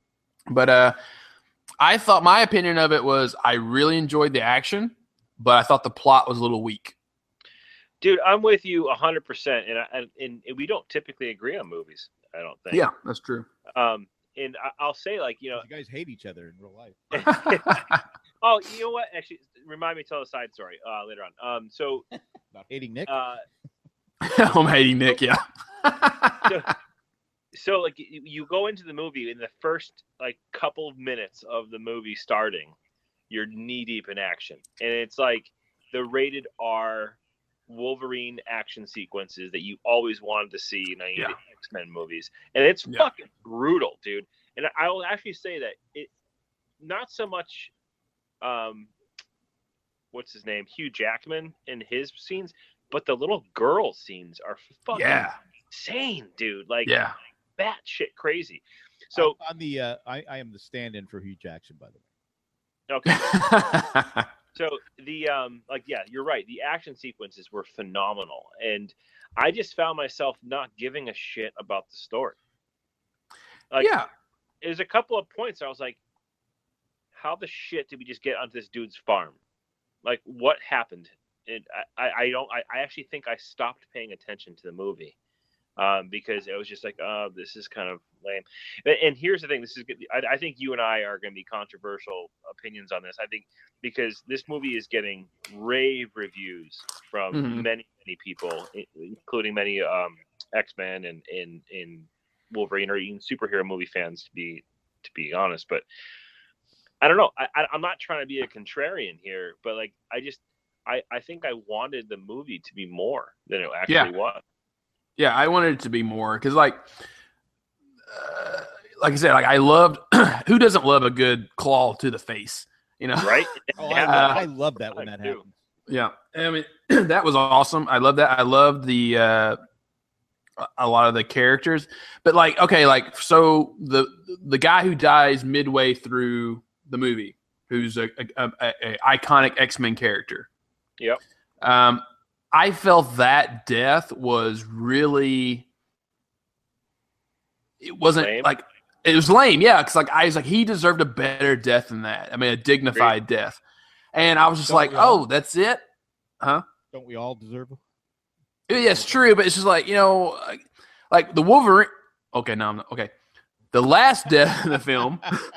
Speaker 5: I thought my opinion of it was I really enjoyed the action, but I thought the plot was a little weak.
Speaker 6: Dude, I'm with you 100%, and we don't typically agree on movies. I don't think.
Speaker 5: Yeah, that's true.
Speaker 6: And I'll say, like, you know,
Speaker 3: You guys hate each other in real life.
Speaker 6: oh, you know what? Actually, remind me to tell a side story later on. So,
Speaker 3: About hating Nick.
Speaker 5: I'm hating Nick. Yeah.
Speaker 6: so like you go into the movie in the first like couple of minutes of the movie starting, you're knee deep in action, and it's like the rated R Wolverine action sequences that you always wanted to see in any X-Men movies, and it's fucking brutal, dude. And I will actually say that it not so much what's his name, Hugh Jackman in his scenes, but the little girl scenes are fucking insane, dude. Like batshit crazy. So
Speaker 3: on the I am the stand-in for Hugh Jackson, by the way.
Speaker 6: okay. So the you're right. The action sequences were phenomenal, and I just found myself not giving a shit about the story. Like, there's a couple of points I was like, how the shit did we just get onto this dude's farm? Like, what happened? And I actually think I stopped paying attention to the movie because it was just like, oh, this is kind of lame. And here's the thing: this is good. I think you and I are going to be controversial opinions on this. I think because this movie is getting rave reviews from many people, including many X-Men and Wolverine or even superhero movie fans, to be honest. But I don't know. I'm not trying to be a contrarian here, but like I think I wanted the movie to be more than it actually was.
Speaker 5: Yeah, I wanted it to be more because, like I said, like I loved. Who doesn't love a good claw to the face? You know,
Speaker 6: right?
Speaker 3: I love that when that happens.
Speaker 5: Yeah, I mean that was awesome. I love that. I loved the a lot of the characters. But like, okay, like so the guy who dies midway through the movie, who's a iconic X-Men character.
Speaker 6: Yep.
Speaker 5: I felt that death was really. It wasn't
Speaker 6: lame.
Speaker 5: like it was lame, yeah. Because like I was like he deserved a better death than that. I mean, a dignified death. And I was just like, oh, that's it, huh?
Speaker 3: Don't we all deserve it?
Speaker 5: Yeah, it's true, but it's just like like the Wolverine. Okay, no, I'm not okay. The last death in the film,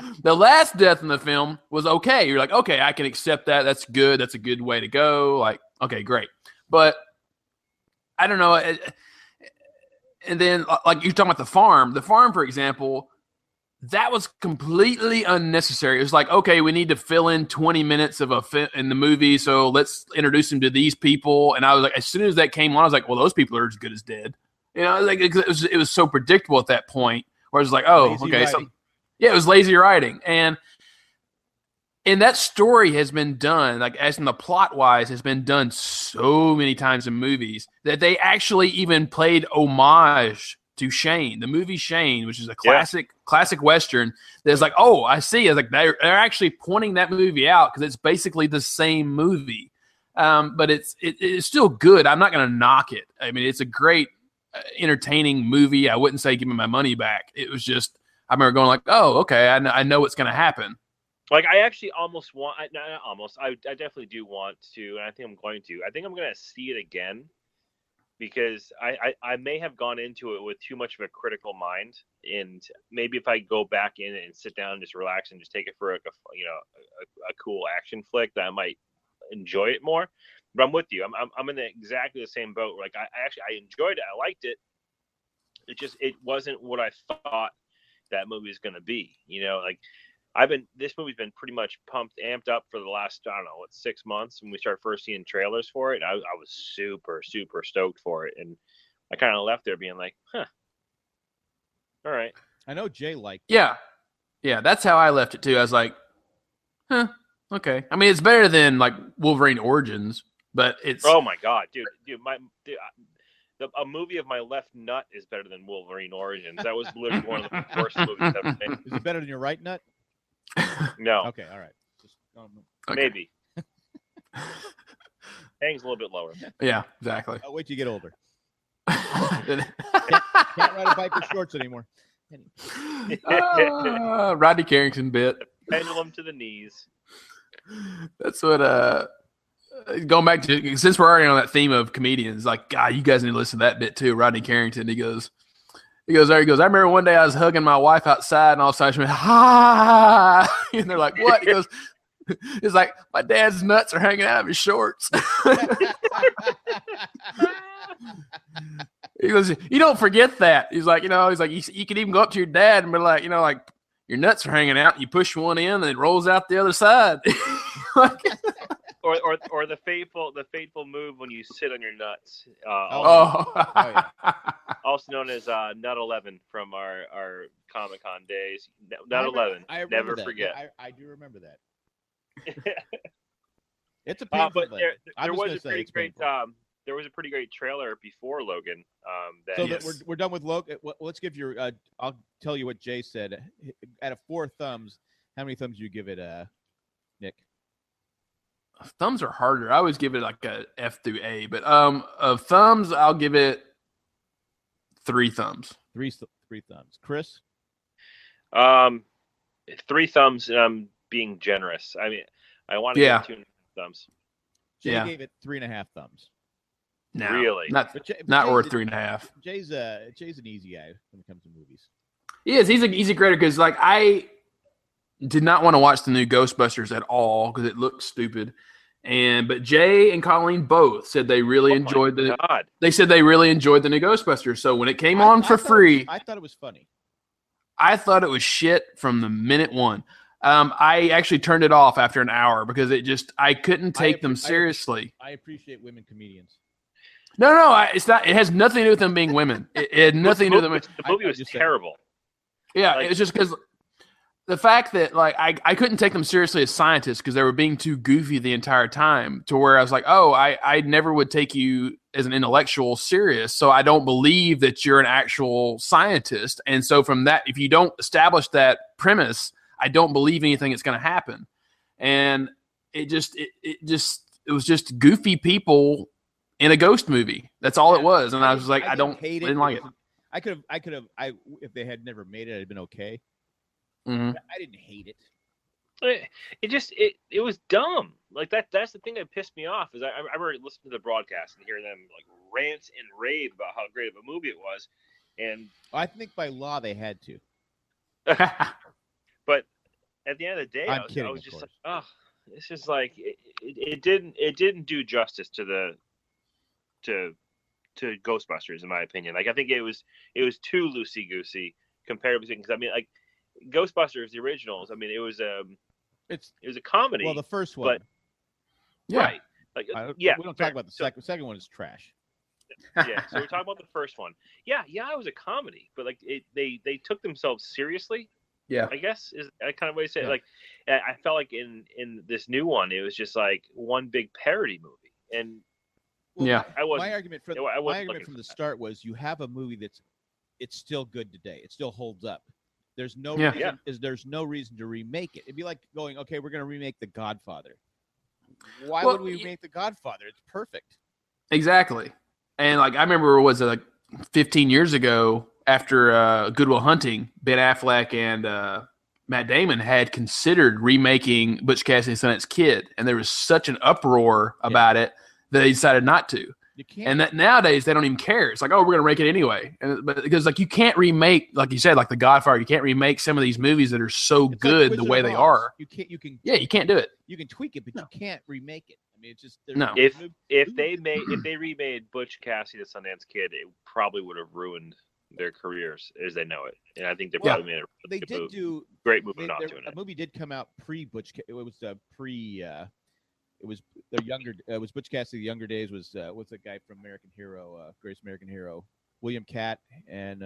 Speaker 5: was okay. You're like, okay, I can accept that. That's good. That's a good way to go. Like, okay, great. But I don't know. And then, like you're talking about the farm, for example, that was completely unnecessary. It was like, okay, we need to fill in 20 minutes of in the movie, so let's introduce him to these people. And I was like, as soon as that came on, I was like, well, those people are as good as dead. You know, like it was so predictable at that point. Where it's like, oh,
Speaker 3: Lazy
Speaker 5: okay,
Speaker 3: writing.
Speaker 5: so yeah, it was lazy writing, and that story has been done, like as in the plot wise, has been done so many times in movies that they actually even played homage to Shane, the movie Shane, which is a classic Western. There's like, oh, I see. It's like they're actually pointing that movie out because it's basically the same movie, but it's still good. I'm not going to knock it. I mean, it's a great, entertaining movie. I wouldn't say give me my money back. It was just I remember going like, oh, okay, I know what's going to happen.
Speaker 6: Like I actually almost want. I definitely do want to, and I think I'm going to. I think I'm going to see it again. Because I may have gone into it with too much of a critical mind, and maybe if I go back in and sit down and just relax and just take it for a cool action flick, that I might enjoy it more. But I'm with you. I'm in exactly the same boat. Like I enjoyed it. I liked it. It wasn't what I thought that movie was going to be. You know, like this movie's been pretty much amped up for the last, 6 months when we started first seeing trailers for it. I was super, super stoked for it. And I kind of left there being like, huh, all right.
Speaker 3: I know Jay liked it.
Speaker 5: Yeah. Yeah, that's how I left it too. I was like, huh, okay. I mean, it's better than like Wolverine Origins, but it's.
Speaker 6: Oh my God, dude, a movie of my left nut is better than Wolverine Origins. That was literally one of the worst movies I've ever made.
Speaker 3: Is it better than your right nut?
Speaker 6: No.
Speaker 3: Okay, all right. Just,
Speaker 5: Okay.
Speaker 6: Maybe. Hangs a little bit lower.
Speaker 5: Yeah, exactly.
Speaker 3: I'll wait till you get older. Can't ride a bike with shorts anymore.
Speaker 5: Rodney Carrington bit.
Speaker 6: Pendulum to the knees.
Speaker 5: That's what going back to, since we're already on that theme of comedians, like, God, you guys need to listen to that bit too. Rodney Carrington, he goes, I remember one day I was hugging my wife outside and all of a sudden she went, ha, and they're like, what? He goes, it's like, my dad's nuts are hanging out of his shorts. He goes, you don't forget that. He's like, you can even go up to your dad and be like, like, your nuts are hanging out. You push one in and it rolls out the other side.
Speaker 6: Or the fateful move when you sit on your nuts.
Speaker 5: Yeah.
Speaker 6: Also known as Nut 11 from our Comic-Con days. Nut 11. Never forget.
Speaker 3: I do remember that. It's a painful
Speaker 6: but
Speaker 3: thing.
Speaker 6: there was a pretty great. There was a pretty great trailer before Logan.
Speaker 3: We're done with Logan. Let's give your. I'll tell you what Jay said. Out of 4 thumbs, how many thumbs do you give it, Nick?
Speaker 5: Thumbs are harder. I always give it like a F through A, but of thumbs, I'll give it 3 thumbs.
Speaker 3: 3 thumbs. Chris?
Speaker 6: 3 thumbs. Being generous. I mean, I want to give 2 thumbs.
Speaker 3: Jay gave it 3.5 thumbs.
Speaker 5: No,
Speaker 6: really?
Speaker 5: Not worth 3.5.
Speaker 3: Jay's an easy guy when it comes to movies.
Speaker 5: He is. He's a creator because like I did not want to watch the new Ghostbusters at all because it looked stupid. But Jay and Colleen both said they really enjoyed the.
Speaker 6: God.
Speaker 5: They said they really enjoyed the new Ghostbusters. So when it came on for free,
Speaker 3: I thought it was funny.
Speaker 5: I thought it was shit from the minute one. I actually turned it off after an hour because I couldn't take them seriously.
Speaker 3: I appreciate women comedians.
Speaker 5: No, it's not. It has nothing to do with them being women. It had nothing to do with them.
Speaker 6: The movie was terrible.
Speaker 5: Yeah, it was just because the fact that like I couldn't take them seriously as scientists because they were being too goofy the entire time to where I was like, oh, I never would take you as an intellectual serious. So I don't believe that you're an actual scientist. And so from that, if you don't establish that premise, I don't believe anything is going to happen. And it was just goofy people in a ghost movie. That's all it was. And I was like, I didn't like it.
Speaker 3: I could have, if they had never made it, I'd been okay.
Speaker 5: Mm-hmm.
Speaker 3: I didn't hate it.
Speaker 6: It was dumb. Like that's the thing that pissed me off is I remember listening to the broadcast and hearing them like rant and rave about how great of a movie it was. And
Speaker 3: I think by law they had to.
Speaker 6: But at the end of the day, I was just like, oh, this is like it didn't do justice to Ghostbusters in my opinion. Like I think it was too loosey goosey compared to because I mean like Ghostbusters the originals. I mean it was a comedy.
Speaker 3: Well, the first one,
Speaker 6: but, yeah, right. Like
Speaker 3: we don't talk about the second. The second one is trash.
Speaker 6: Yeah, so we're talking about the first one. Yeah, it was a comedy, but like they took themselves seriously.
Speaker 5: Yeah,
Speaker 6: I guess is a kind of way to say it. Like I felt like in this new one, it was just like one big parody movie, and
Speaker 3: my argument from the start was you have a movie it's still good today. It still holds up. There's no reason, there's no reason to remake it. It'd be like going, okay, we're going to remake The Godfather. Why would we remake The Godfather? It's perfect.
Speaker 5: Exactly. And like I remember, was it like 15 years ago after Good Will Hunting, Ben Affleck and Matt Damon had considered remaking Butch Cassidy and Sundance Kid, and there was such an uproar about it that they decided not to.
Speaker 3: You can't.
Speaker 5: And that nowadays they don't even care. It's like, oh, we're going to make it anyway. But because like you can't remake, like you said, like The Godfather, you can't remake some of these movies that are so good the way they are.
Speaker 3: You can't
Speaker 5: do it.
Speaker 3: You can tweak it, but you can't remake it. I mean, it's just
Speaker 5: no.
Speaker 6: If they remade Butch Cassidy the Sundance Kid, it probably would have ruined their careers as they know it. And I think they probably made a
Speaker 3: they did do
Speaker 6: great move not doing it.
Speaker 3: A movie did come out pre-Butch. It was it was the younger. It was Butch Cassidy. The younger days was what's the guy from American Hero, Greatest American Hero, William Catt, and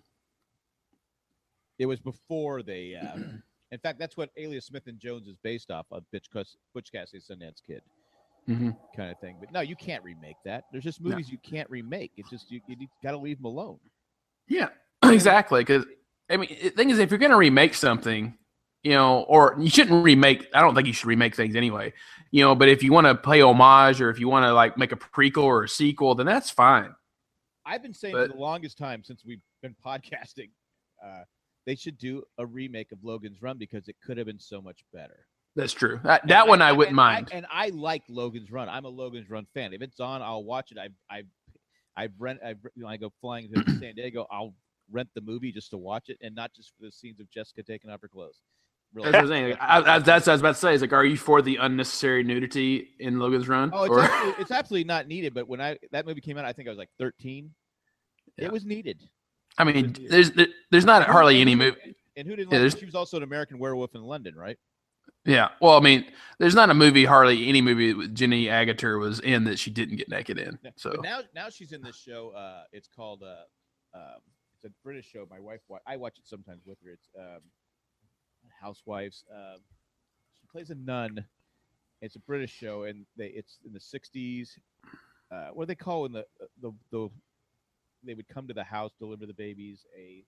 Speaker 3: it was before they. In fact, that's what Alias Smith and Jones is based off of. Butch Cassidy, Sundance Kid, kind of thing. But no, you can't remake that. There's just movies you can't remake. It's just you got to leave them alone.
Speaker 5: Yeah, exactly. Because I mean, the thing is, if you're going to remake something. Or you shouldn't remake. I don't think you should remake things anyway. But if you want to play homage or if you want to like make a prequel or a sequel, then that's fine.
Speaker 3: I've been saying for the longest time since we've been podcasting, they should do a remake of Logan's Run because it could have been so much better.
Speaker 5: That's true. That one I wouldn't mind.
Speaker 3: I like Logan's Run. I'm a Logan's Run fan. If it's on, I'll watch it. I go flying to San Diego. I'll rent the movie just to watch it and not just for the scenes of Jessica taking off her clothes. Really.
Speaker 5: That's what I was about to say. Is like, are you for the unnecessary nudity in Logan's Run?
Speaker 3: Oh, it's absolutely not needed. But when that movie came out, I think I was like 13. Yeah. It was needed.
Speaker 5: I mean, there's not hardly any movie.
Speaker 3: And who didn't like it? She was also an American Werewolf in London, right?
Speaker 5: Yeah. Well, I mean, there's not a movie, hardly any movie that Jenny Agutter was in that she didn't get naked in. So
Speaker 3: but now she's in this show. It's called it's a British show. My wife, I watch it sometimes with her. It's Housewives. She plays a nun. It's a British show, and it's in the 60s. What do they call when the they would come to the house, deliver the babies?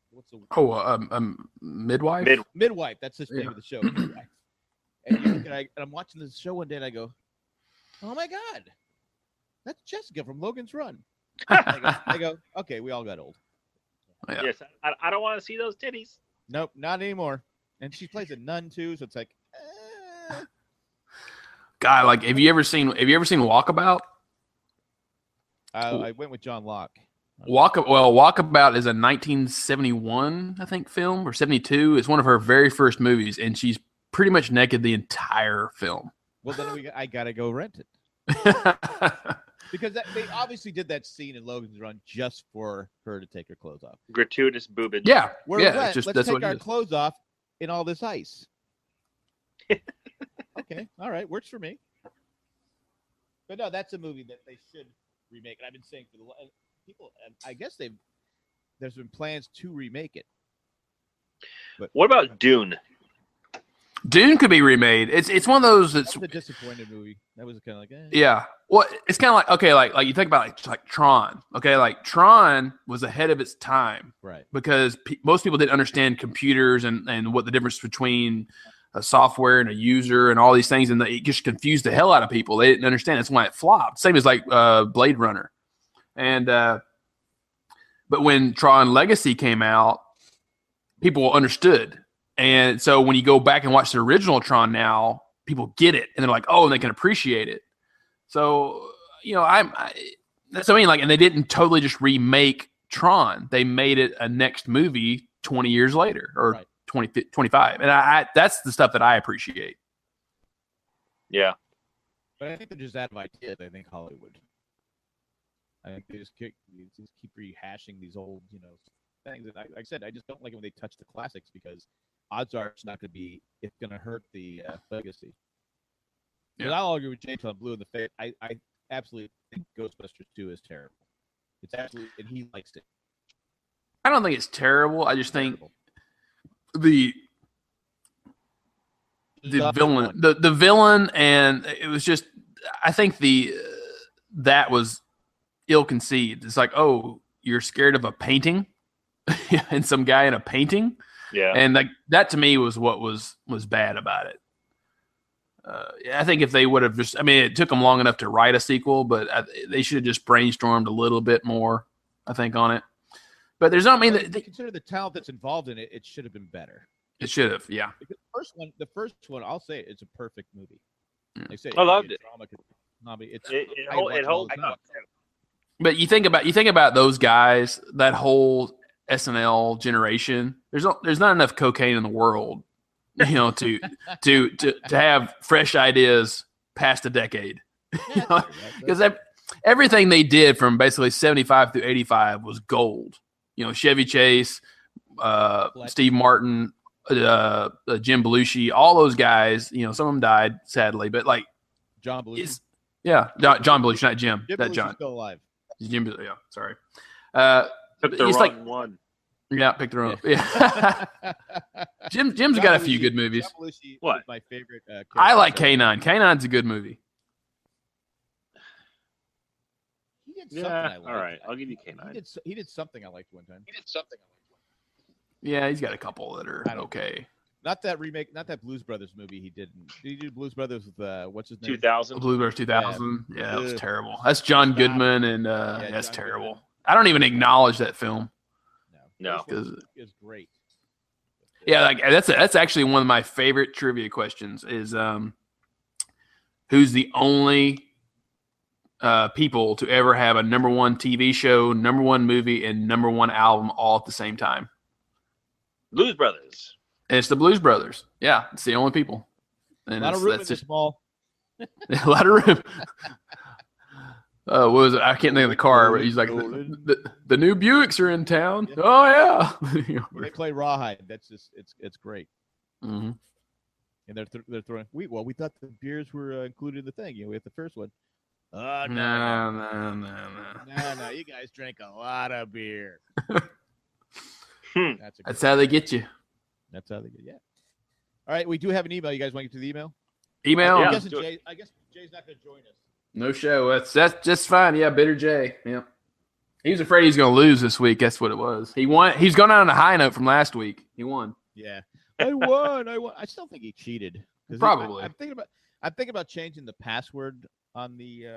Speaker 5: Midwife.
Speaker 3: Midwife. That's the name of the show. Midwife. And I'm watching this show one day, and I go, "Oh my God, that's Jessica from Logan's Run." I go, "Okay, we all got old."
Speaker 5: Yeah.
Speaker 6: Yes, I don't want to see those titties.
Speaker 3: Nope, not anymore. And she plays a nun too, so it's like,
Speaker 5: God, like, have you ever seen Walkabout?
Speaker 3: I went with John Locke.
Speaker 5: Walkabout is a 1971, I think, film or 72. It's one of her very first movies, and she's pretty much naked the entire film.
Speaker 3: Well, then I gotta go rent it because they obviously did that scene in Logan's Run just for her to take her clothes off.
Speaker 6: Gratuitous boobage.
Speaker 5: Yeah,
Speaker 3: let's take our clothes off in all this ice. Okay, all right, works for me. But no, that's a movie that they should remake. And I've been saying for the people, I guess there's been plans to remake it.
Speaker 6: But what about Dune?
Speaker 5: Dune could be remade. It's one of those that's
Speaker 3: That was a disappointed movie. That was kind of like,
Speaker 5: yeah. Well, it's kind of like, okay, like you think about like Tron. Okay, like Tron was ahead of its time,
Speaker 3: right.
Speaker 5: because most people didn't understand computers and what the difference between a software and a user and all these things, and it just confused the hell out of people. They didn't understand. That's why it flopped. Same as like Blade Runner, and but when Tron Legacy came out, people understood. And so when you go back and watch the original Tron now, people get it, and they're like, oh, and they can appreciate it. So, that's what I mean. Like, and they didn't totally just remake Tron. They made it a next movie 20 years later, or
Speaker 3: Right.
Speaker 5: 25. And I that's the stuff that I appreciate.
Speaker 6: Yeah.
Speaker 3: But I think they're just out of ideas. I think Hollywood. I think they just keep rehashing these old, things. And like I said, I just don't like it when they touch the classics, because odds are it's not going to be. It's going to hurt the legacy. Because
Speaker 5: Yeah.
Speaker 3: I'll argue with James on Blue in the face. I absolutely think Ghostbusters 2 is terrible. It's absolutely, and he likes it.
Speaker 5: I don't think it's terrible. I just think
Speaker 3: Terrible.
Speaker 5: the villain, the villain, and it was just, I think that was ill-conceived. It's like, oh, you're scared of a painting and some guy in a painting.
Speaker 6: Yeah.
Speaker 5: And like that to me was what was bad about it. I think if they would have just, I mean, it took them long enough to write a sequel, but they should have just brainstormed a little bit more, I think, on it. But there's not, I mean,
Speaker 3: If they consider the talent that's involved in it, it should have been better.
Speaker 5: it should have, yeah.
Speaker 3: Because the first one, I'll say it's a perfect movie. Like I say,
Speaker 6: I loved it.
Speaker 3: It
Speaker 6: It holds up.
Speaker 5: But you think about those guys, that whole SNL generation. There's not enough cocaine in the world, to have fresh ideas past a decade. Because everything they did from basically 75 through 85 was gold. Chevy Chase, Steve Martin, Jim Belushi, all those guys. Some of them died sadly, but like
Speaker 3: John Belushi.
Speaker 5: John Belushi, not Jim.
Speaker 3: Jim
Speaker 5: That
Speaker 3: Belushi's
Speaker 5: John.
Speaker 3: still alive.
Speaker 5: Jim. Yeah, sorry.
Speaker 6: Took the
Speaker 5: It's
Speaker 6: wrong
Speaker 5: like-
Speaker 6: one.
Speaker 5: Yeah, picked the wrong. Yeah. Jim's got a few good movies.
Speaker 3: John Belushi
Speaker 6: What?
Speaker 3: is my favorite.
Speaker 5: I like
Speaker 3: character.
Speaker 5: K9. K9's a good movie.
Speaker 3: He did something
Speaker 6: Yeah.
Speaker 3: I liked.
Speaker 6: All right. I'll give you K9.
Speaker 3: He did something I liked one time.
Speaker 5: Yeah, he's got a couple that are
Speaker 3: I don't-
Speaker 5: okay.
Speaker 3: Not that remake, not that Blues Brothers movie he did. Did he do Blues Brothers with what's his name?
Speaker 6: 2000.
Speaker 5: Blue Bears 2000. Yeah, that was
Speaker 3: Ugh.
Speaker 5: terrible. That's John
Speaker 3: Stop.
Speaker 5: Goodman, and
Speaker 3: Yeah,
Speaker 5: that's
Speaker 3: John
Speaker 5: terrible.
Speaker 3: Goodman.
Speaker 5: I don't even acknowledge that film.
Speaker 6: No.
Speaker 3: First one is great.
Speaker 5: Yeah, like that's actually one of my favorite trivia questions. Is who's the only people to ever have a number one TV show, number one movie, and number one album all at the same time?
Speaker 6: Blues Brothers.
Speaker 5: And it's the Blues Brothers. Yeah, it's the only people.
Speaker 3: A
Speaker 5: And
Speaker 3: lot of room in
Speaker 5: that's
Speaker 3: this
Speaker 5: just
Speaker 3: mall.
Speaker 5: a lot of room. What was it? I can't think of the car, but he's like, the new Buicks are in town.
Speaker 3: Yeah.
Speaker 5: Oh yeah.
Speaker 3: When they play Rawhide. That's just it's great.
Speaker 5: hmm
Speaker 3: And they're throwing. We thought the beers were included in the thing. We had the first one. Oh
Speaker 5: No,
Speaker 3: no,
Speaker 5: no.
Speaker 3: no! You guys drank a lot of beer.
Speaker 6: Hmm.
Speaker 5: That's how they get you.
Speaker 3: That's how they get. Yeah. All right, we do have an email. You guys want to get to the email?
Speaker 5: Email.
Speaker 6: Yeah.
Speaker 3: I guess Jay's not going to join us.
Speaker 5: No show. That's just fine. Yeah, Bitter J. Yeah. He was afraid he was going to lose this week. That's what it was. He won. He's gone out on a high note from last week. He won.
Speaker 3: Yeah, I won. I still think he cheated. 'Cause
Speaker 5: Probably.
Speaker 3: I'm thinking about changing the password on the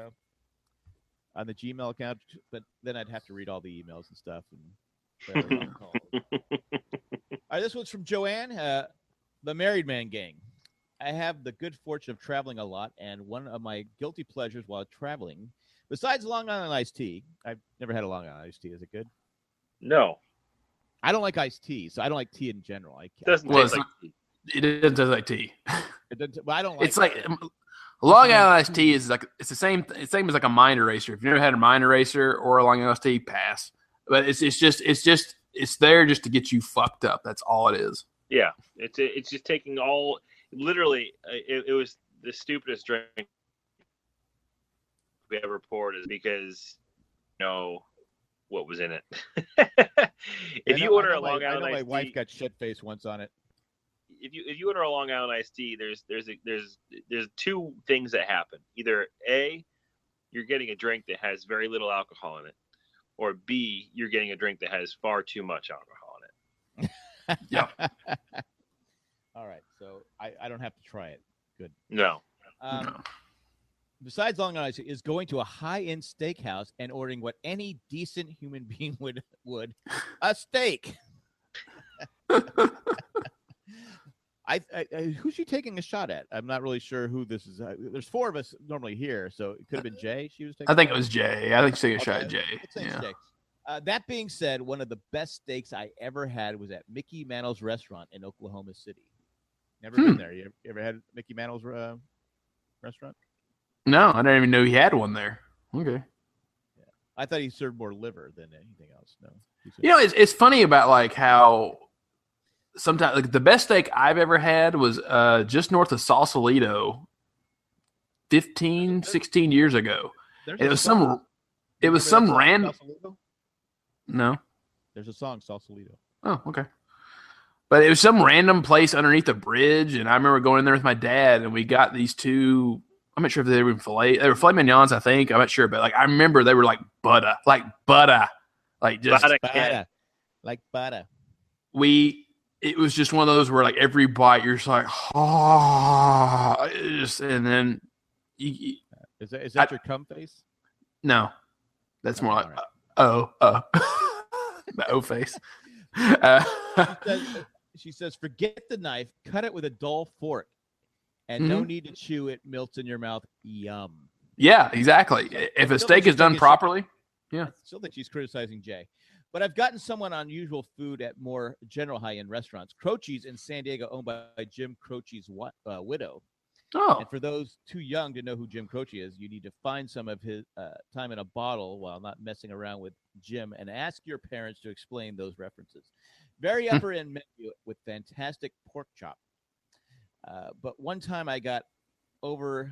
Speaker 3: Gmail account, but then I'd have to read all the emails and stuff. And all right, this one's from Joanne, the Married Man Gang. I have the good fortune of traveling a lot, and one of my guilty pleasures while traveling, besides Long Island iced tea, I've never had a Long Island iced tea. Is it good?
Speaker 6: No.
Speaker 3: I don't like iced tea, so I don't like tea in general.
Speaker 6: Doesn't
Speaker 5: Well,
Speaker 6: taste
Speaker 5: it's
Speaker 6: like
Speaker 5: not- It doesn't taste like tea.
Speaker 3: It doesn't, but I don't like.
Speaker 5: It's like Long Island iced tea is like it's the same. It's same as like a mind eraser. If you've never had a mind eraser or a Long Island iced tea, pass. But it's there just to get you fucked up. That's all it is.
Speaker 6: Yeah. It's just taking all. Literally, it was the stupidest drink we ever poured, is because what was in it. If you order a Long
Speaker 3: I know
Speaker 6: Island
Speaker 3: my
Speaker 6: iced
Speaker 3: wife
Speaker 6: tea,
Speaker 3: got shit faced once on it.
Speaker 6: if you order a Long Island iced tea, there's two things that happen. Either A, you're getting a drink that has very little alcohol in it, or B, you're getting a drink that has far too much alcohol in it.
Speaker 5: Yeah.
Speaker 3: All right, so I don't have to try it. Good.
Speaker 6: No.
Speaker 5: No.
Speaker 3: Besides Long Island is going to a high-end steakhouse and ordering what any decent human being would a steak. Who's she taking a shot at? I'm not really sure who this is. There's four of us normally here, so it could have been Jay. She was taking.
Speaker 5: I think it was Jay. I think she's taking a shot at Jay.
Speaker 3: Yeah. Steak. That being said, one of the best steaks I ever had was at Mickey Mantle's restaurant in Oklahoma City. Never been there. You ever had Mickey Mantle's restaurant?
Speaker 5: No, I didn't even know he had one there. Okay.
Speaker 3: Yeah. I thought he served more liver than anything else. No.
Speaker 5: You know, it's funny about like how sometimes like the best steak I've ever had was just north of Sausalito 16 years ago. It was some random. No.
Speaker 3: There's a song, Sausalito.
Speaker 5: Oh, okay. But it was some random place underneath a bridge, and I remember going in there with my dad, and we got these two. I'm not sure if they were filet. They were filet mignons, I think. I'm not sure, but like I remember they were like butter, like just
Speaker 3: butter, like butter.
Speaker 5: It was just one of those where like every bite you're just like, oh, and then
Speaker 3: is that your cum face?
Speaker 5: No, that's more like
Speaker 3: right.
Speaker 5: The O face.
Speaker 3: She says, forget the knife, cut it with a dull fork, and no need to chew it. Melts in your mouth. Yum.
Speaker 5: Yeah, exactly. If a steak is done properly. Yeah. I
Speaker 3: still think she's criticizing Jay. But I've gotten somewhat unusual food at more general high-end restaurants. Croce's in San Diego, owned by Jim Croce's widow.
Speaker 5: Oh.
Speaker 3: And for those too young to know who Jim Croce is, you need to find some of his time in a bottle while not messing around with Jim and ask your parents to explain those references. Very upper-end menu with fantastic pork chop. But one time I got over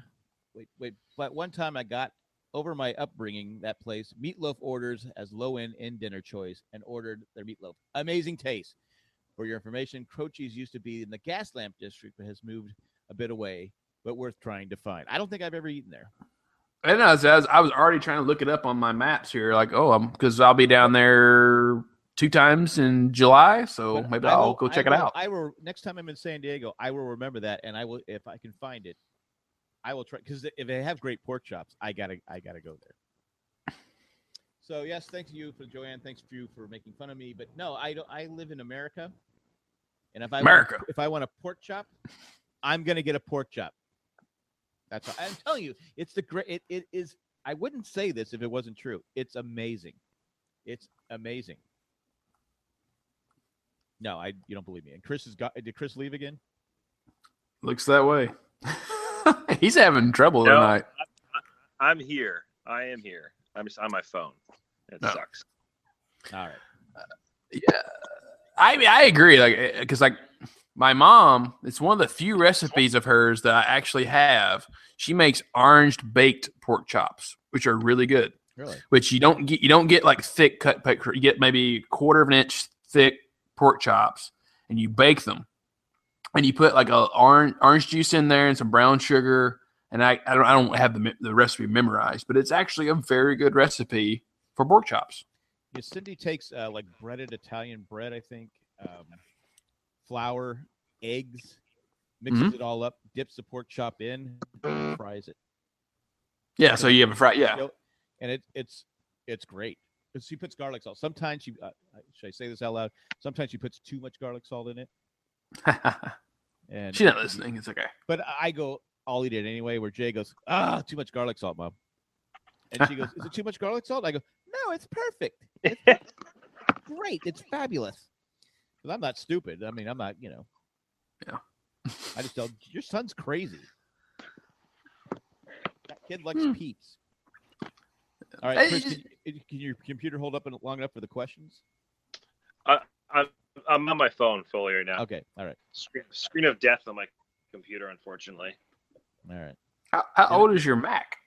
Speaker 3: my upbringing, that place, Meatloaf orders as low-end in dinner choice and ordered their meatloaf. Amazing taste. For your information, Croce's used to be in the Gaslamp district, but has moved a bit away, but worth trying to find. I don't think I've ever eaten there.
Speaker 5: And I was already trying to look it up on my maps here, like, because I'll be down there 2 times in July, so maybe I'll go check it out.
Speaker 3: Next time I'm in San Diego, I will remember that, and I will, if I can find it, I will try, because if they have great pork chops, I gotta go there. So yes, thanks to you for Joanne. Thanks to you for making fun of me. But no, I don't. I live in America, and if I want a pork chop, I'm gonna get a pork chop. That's all. I'm telling you, it's the great. It is. I wouldn't say this if it wasn't true. It's amazing. It's amazing. No, you don't believe me. And did Chris leave again?
Speaker 5: Looks that way. He's having trouble tonight.
Speaker 6: I'm here. I am here. I'm just on my phone. It sucks.
Speaker 3: All right.
Speaker 5: Yeah, I agree. Like, because like my mom, it's one of the few recipes of hers that I actually have. She makes orange baked pork chops, which are really good.
Speaker 3: Really?
Speaker 5: Which you don't get like thick cut. You get maybe 1/4 of an inch thick pork chops, and you bake them. And you put like a orange juice in there and some brown sugar. And I don't have the recipe memorized, but it's actually a very good recipe for pork chops.
Speaker 3: Yeah, Cindy takes like breaded Italian bread, I think, flour, eggs, mixes it all up, dips the pork chop in, and fries it.
Speaker 5: Yeah, so you have a fry, yeah.
Speaker 3: And it's great. She puts garlic salt. Sometimes should I say this out loud? Sometimes she puts too much garlic salt in it. And
Speaker 5: she's not listening. It's okay.
Speaker 3: But I'll eat it anyway. Where Jay goes, too much garlic salt, Mom. And she goes, is it too much garlic salt? I go, no, it's perfect. It's great. It's fabulous. Because I'm not stupid. I mean, I'm not,
Speaker 5: Yeah.
Speaker 3: I just tell your son's crazy. That kid likes Peeps. All right, Chris, can your computer hold up long enough for the questions?
Speaker 6: I'm on my phone fully right now.
Speaker 3: Okay, all right.
Speaker 6: Screen of death on my computer, unfortunately.
Speaker 3: All right.
Speaker 5: How old is your Mac?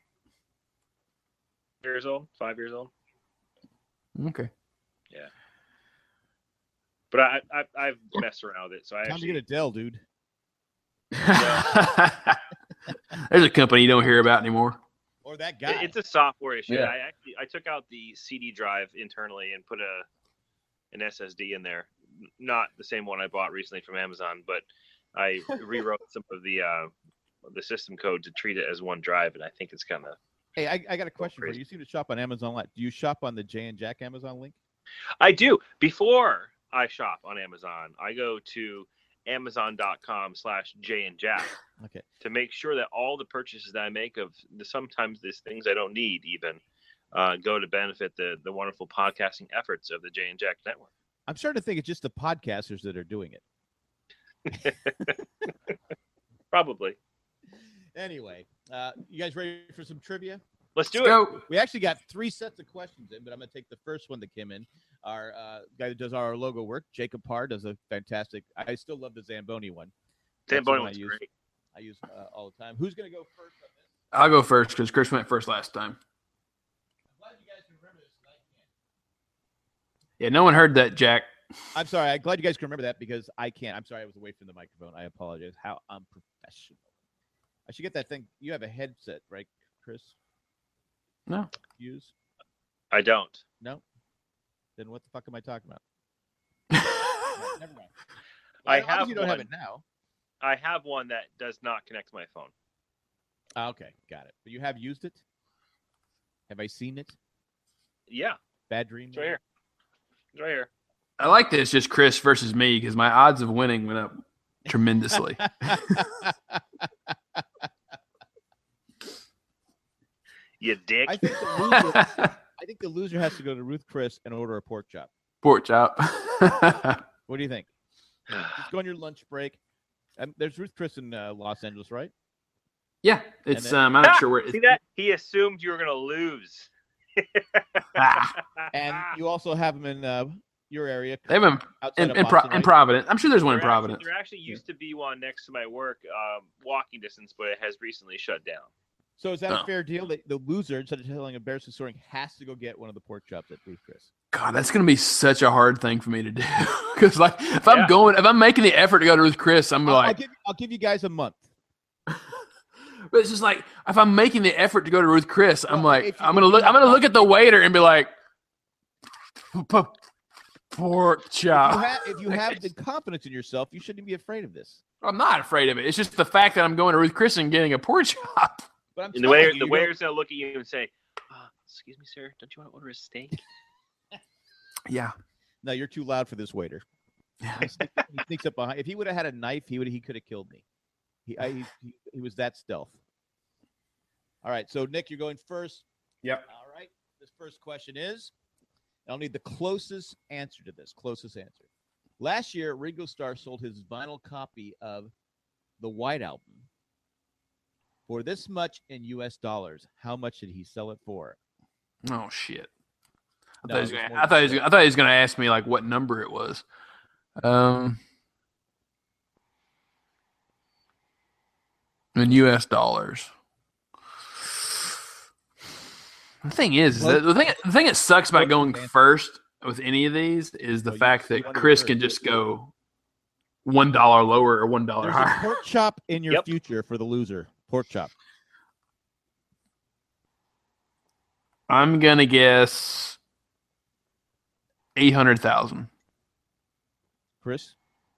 Speaker 6: 5 years old.
Speaker 5: Okay.
Speaker 6: Yeah. But I've messed around with it, so I
Speaker 3: Time
Speaker 6: actually
Speaker 3: to get a Dell, dude.
Speaker 5: There's a company you don't hear about anymore.
Speaker 3: Or that guy.
Speaker 6: It's a software issue.
Speaker 5: Yeah.
Speaker 6: I took out the CD drive internally and put an SSD in there. Not the same one I bought recently from Amazon, but I rewrote some of the system code to treat it as one drive, and I think it's kind of.
Speaker 3: Hey, I got a question for you.
Speaker 6: crazy.
Speaker 3: You seem to shop on Amazon a lot. Do you shop on the Jay and Jack Amazon link?
Speaker 6: I do. Before I shop on Amazon, I go to Amazon.com/JayandJack
Speaker 3: Okay.
Speaker 6: to make sure that all the purchases that I make of sometimes there's things I don't need even go to benefit the wonderful podcasting efforts of the Jay and Jack Network.
Speaker 3: I'm starting to think it's just the podcasters that are doing it.
Speaker 6: Probably.
Speaker 3: Anyway, you guys ready for some trivia?
Speaker 6: Let's do
Speaker 5: Let's
Speaker 6: it.
Speaker 5: go.
Speaker 3: We actually got 3 sets of questions in, but I'm going to take the first one that came in. Our guy that does our logo work, Jacob Parr, does a fantastic. I still love the Zamboni one. That's the
Speaker 6: Zamboni
Speaker 3: one
Speaker 6: was
Speaker 3: I use.
Speaker 6: great.
Speaker 3: I use all the time. Who's going to go first on this?
Speaker 5: I'll go first because Chris went first last time.
Speaker 3: I'm glad you guys can remember this, but I can't.
Speaker 5: Yeah, no one heard that, Jack.
Speaker 3: I'm sorry. I'm glad you guys can remember that because I can't. I'm sorry. I was away from the microphone. I apologize. How unprofessional. I should get that thing. You have a headset, right, Chris?
Speaker 5: No.
Speaker 3: Use?
Speaker 6: I don't.
Speaker 3: No? Then what the fuck am I talking about? Never mind.
Speaker 6: I
Speaker 3: Obviously
Speaker 6: have
Speaker 3: you don't have
Speaker 6: one.
Speaker 3: it now.
Speaker 6: I have one that does not connect to my phone.
Speaker 3: Okay, got it. But you have used it? Have I seen it?
Speaker 6: Yeah,
Speaker 3: Bad dream?
Speaker 6: it's right here. It's right here.
Speaker 5: I like that it's just Chris versus me because my odds of winning went up tremendously.
Speaker 6: You dick.
Speaker 3: I think the loser has to go to Ruth Chris and order a pork chop.
Speaker 5: Pork chop.
Speaker 3: What do you think? Just go on your lunch break. There's Ruth Chris in Los Angeles, right?
Speaker 5: Yeah, it's.
Speaker 3: And then-
Speaker 5: I'm not sure where.
Speaker 6: See that? He assumed you were going to lose.
Speaker 3: And you also have them in your area.
Speaker 5: They have them
Speaker 3: outside of
Speaker 5: in
Speaker 3: Boston, right?
Speaker 5: Providence. I'm sure there's one in Providence.
Speaker 6: There actually used to be one next to my work, walking distance, but it has recently shut down.
Speaker 3: So is that a
Speaker 5: Oh.
Speaker 3: fair deal? That the loser, instead of telling a embarrassing story, has to go get one of the pork chops at Ruth Chris?
Speaker 5: God, that's gonna be such a hard thing for me to do. Because like, if I'm
Speaker 6: Yeah.
Speaker 5: if I'm making the effort to go to Ruth Chris, I'm like,
Speaker 3: I'll give you guys a month.
Speaker 5: but it's just like if I'm making the effort to go to Ruth Chris, I'm
Speaker 3: Well,
Speaker 5: like,
Speaker 3: if you-
Speaker 5: I'm gonna look at the waiter and be like, pork chop.
Speaker 3: If you have the confidence in yourself, you shouldn't be afraid of this.
Speaker 5: I'm not afraid of it. It's just the fact that I'm going to Ruth Chris and getting a pork chop.
Speaker 3: But I'm
Speaker 6: And
Speaker 3: telling you,
Speaker 6: the
Speaker 3: you don't-
Speaker 6: waiter's going to look at you and say, excuse me, sir, don't you want to order a steak?
Speaker 5: Yeah.
Speaker 3: No, you're too loud for this waiter. He sneaks up behind. If he would have had a knife, he could have killed me. He was that stealth. All right, so Nick, you're going first.
Speaker 5: Yep.
Speaker 3: All right. This first question is, I'll need the closest answer to this. Closest answer. Last year, Ringo Starr sold his vinyl copy of the White Album for this much in U.S. dollars. How much did he sell it for?
Speaker 5: Oh shit.
Speaker 3: No,
Speaker 5: I
Speaker 3: it was more
Speaker 5: thought
Speaker 3: than
Speaker 5: he was going to ask me like what number it was. In U.S. dollars. The thing is that the thing that sucks about going first with any of these is the
Speaker 3: Well, you
Speaker 5: fact
Speaker 3: still
Speaker 5: that
Speaker 3: wanna go
Speaker 5: Chris
Speaker 3: first.
Speaker 5: can just go $1 lower or $1
Speaker 3: There's a
Speaker 5: higher.
Speaker 3: pork chop in your
Speaker 6: Yep.
Speaker 3: future for the loser. Pork chop.
Speaker 5: I'm gonna guess 800,000.
Speaker 3: Chris?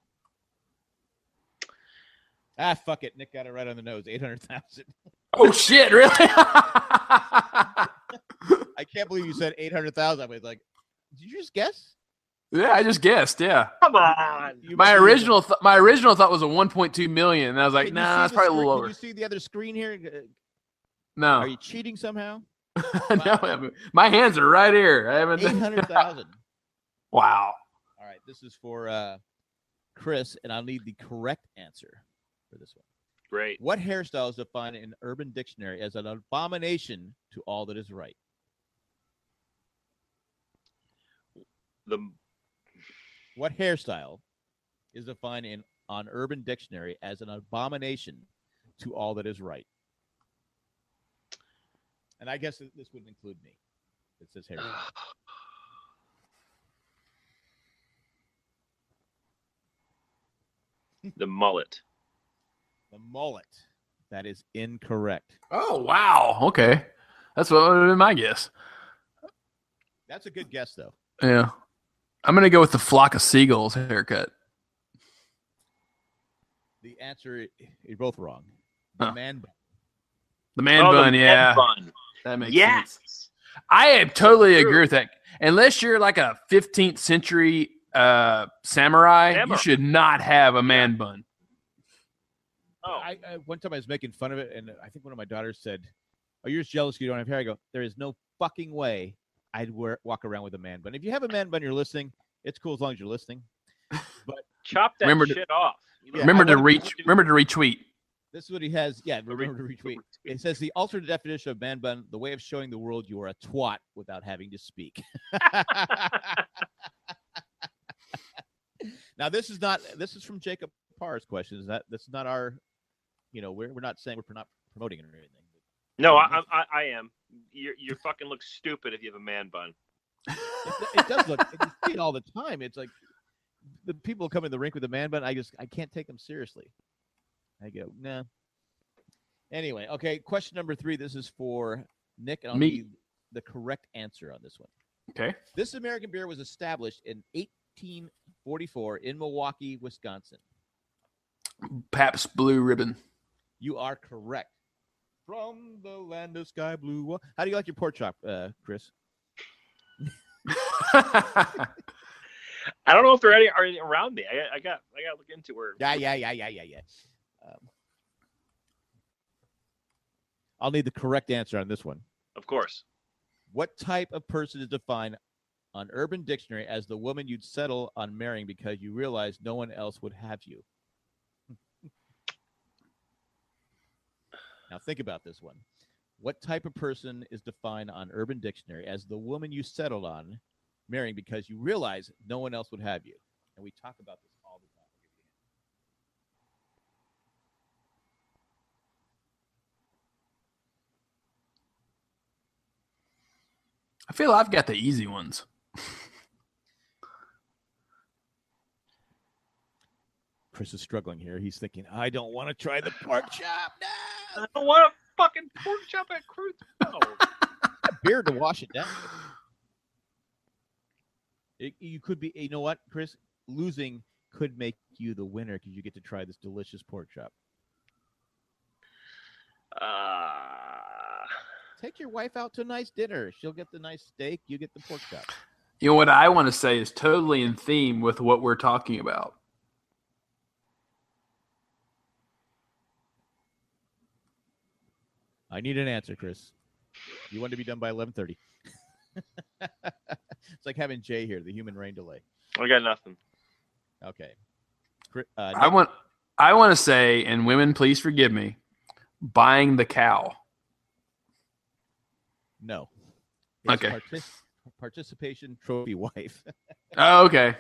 Speaker 3: Fuck it. Nick got it right on the nose. 800,000.
Speaker 5: Oh shit! Really?
Speaker 3: I can't believe you said 800,000. I was like, did you just guess?
Speaker 5: Yeah, I just guessed. Yeah.
Speaker 6: Come on.
Speaker 5: My original thought was a 1.2 million, and I was like,
Speaker 3: Can you
Speaker 5: nah,
Speaker 3: see
Speaker 5: that's
Speaker 3: the
Speaker 5: probably a
Speaker 3: screen-
Speaker 5: little
Speaker 3: Can
Speaker 5: lower.
Speaker 3: you see the other screen here?
Speaker 5: No,
Speaker 3: Are you cheating somehow?
Speaker 5: no, my hands are right here. I haven't.
Speaker 3: 800,000.
Speaker 5: Wow.
Speaker 3: All right. This is for Chris, and I'll need the correct answer for this one.
Speaker 6: Great.
Speaker 3: What hairstyle is defined in Urban Dictionary as an abomination to all that is right? What hairstyle is defined on Urban Dictionary as an abomination to all that is right? And I guess this wouldn't include me. It says hairstyle.
Speaker 6: The mullet.
Speaker 3: The mullet. That is incorrect.
Speaker 5: Oh, wow. Okay. That's what would have been my guess.
Speaker 3: That's a good guess, though.
Speaker 5: Yeah. I'm going to go with the flock of seagulls haircut.
Speaker 3: The answer, you're both wrong. The man bun.
Speaker 5: The man bun,
Speaker 6: the
Speaker 5: yeah.
Speaker 6: man bun.
Speaker 5: That makes
Speaker 6: Yes.
Speaker 5: sense. I totally agree with that. Unless you're like a 15th century samurai, you should not have a man bun.
Speaker 6: Oh,
Speaker 3: One time I was making fun of it, and I think one of my daughters said, "Oh, you're just jealous you don't have hair." I go, "There is no fucking way I'd walk around with a man bun. If you have a man bun, you're listening. It's cool as long as you're listening. But
Speaker 6: chop that shit off.
Speaker 3: Yeah,
Speaker 5: remember to retweet.
Speaker 3: This is what he has. Yeah, remember to retweet. It says the alternate definition of man bun: the way of showing the world you are a twat without having to speak. Now, this is from Jacob Parr's questions. This is not our, we're not saying we're not promoting it or anything.
Speaker 6: No, I am. You fucking look stupid if you have a man bun.
Speaker 3: It does look. You see it all the time. It's like the people come in the rink with a man bun. I can't take them seriously. I go, nah. Anyway, okay. Question number 3. This is for Nick, and I'll give you the correct answer on this one.
Speaker 5: Okay.
Speaker 3: This American beer was established in 1844 in Milwaukee, Wisconsin.
Speaker 5: Pabst Blue Ribbon.
Speaker 3: You are correct. From the land of sky blue. How do you like your pork chop, Chris?
Speaker 6: I don't know if there are any around me. I got to look into where.
Speaker 3: Yeah. I'll need the correct answer on this one.
Speaker 6: Of course.
Speaker 3: What type of person is defined on Urban Dictionary as the woman you'd settle on marrying because you realize no one else would have you? Now think about this one. What type of person is defined on Urban Dictionary as the woman you settled on marrying because you realize no one else would have you? And we talk about this all the time.
Speaker 5: I feel I've got the easy ones.
Speaker 3: Chris is struggling here. He's thinking, I don't want to try the pork chop. No.
Speaker 6: I don't want a fucking pork chop at Cruise. No.
Speaker 3: A beer to wash it down. You could be, you know what, Chris? Losing could make you the winner because you get to try this delicious pork chop. Take your wife out to a nice dinner. She'll get the nice steak. You get the pork chop.
Speaker 5: You know what I want to say is totally in theme with what we're talking about.
Speaker 3: I need an answer, Chris. You want to be done by 11:30. It's like having Jay here, the human rain delay.
Speaker 6: I got nothing.
Speaker 3: Okay.
Speaker 5: I want to say, and women, please forgive me, buying the cow.
Speaker 3: No.
Speaker 5: Okay.
Speaker 3: Participation trophy wife.
Speaker 5: Oh, okay.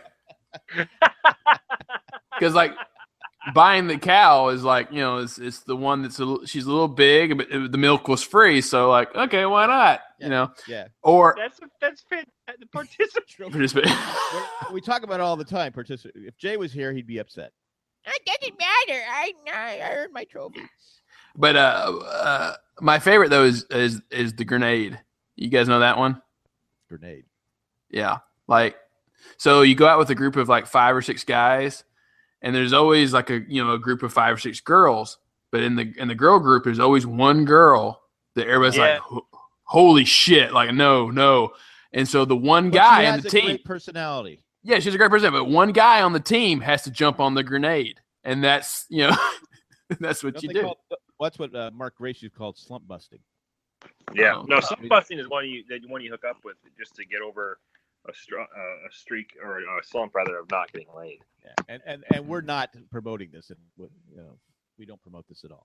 Speaker 5: Because buying the cow is it's the one she's a little big, but the milk was free, so okay, why not?
Speaker 3: Yeah. Yeah.
Speaker 5: Or
Speaker 6: that's the participant.
Speaker 3: We talk about it all the time. If Jay was here, he'd be upset. It doesn't matter. I earned my trophy.
Speaker 5: But my favorite though is the grenade. You guys know that one?
Speaker 3: Grenade.
Speaker 5: Yeah. So you go out with a group of 5 or 6 guys, and there's always a group of 5 or 6 girls. But in the girl group, there's always one girl that everybody's holy shit, no. And so the one guy on the team,
Speaker 3: great personality.
Speaker 5: Yeah, she's a great person, but one guy on the team has to jump on the grenade, and that's that's what you do.
Speaker 3: What's what Mark Gracie called slump busting.
Speaker 6: Yeah, no, slump busting is one you hook up with just to get over a streak or a slump rather of not getting laid.
Speaker 3: Yeah, and we're not promoting this, and we don't promote this at all.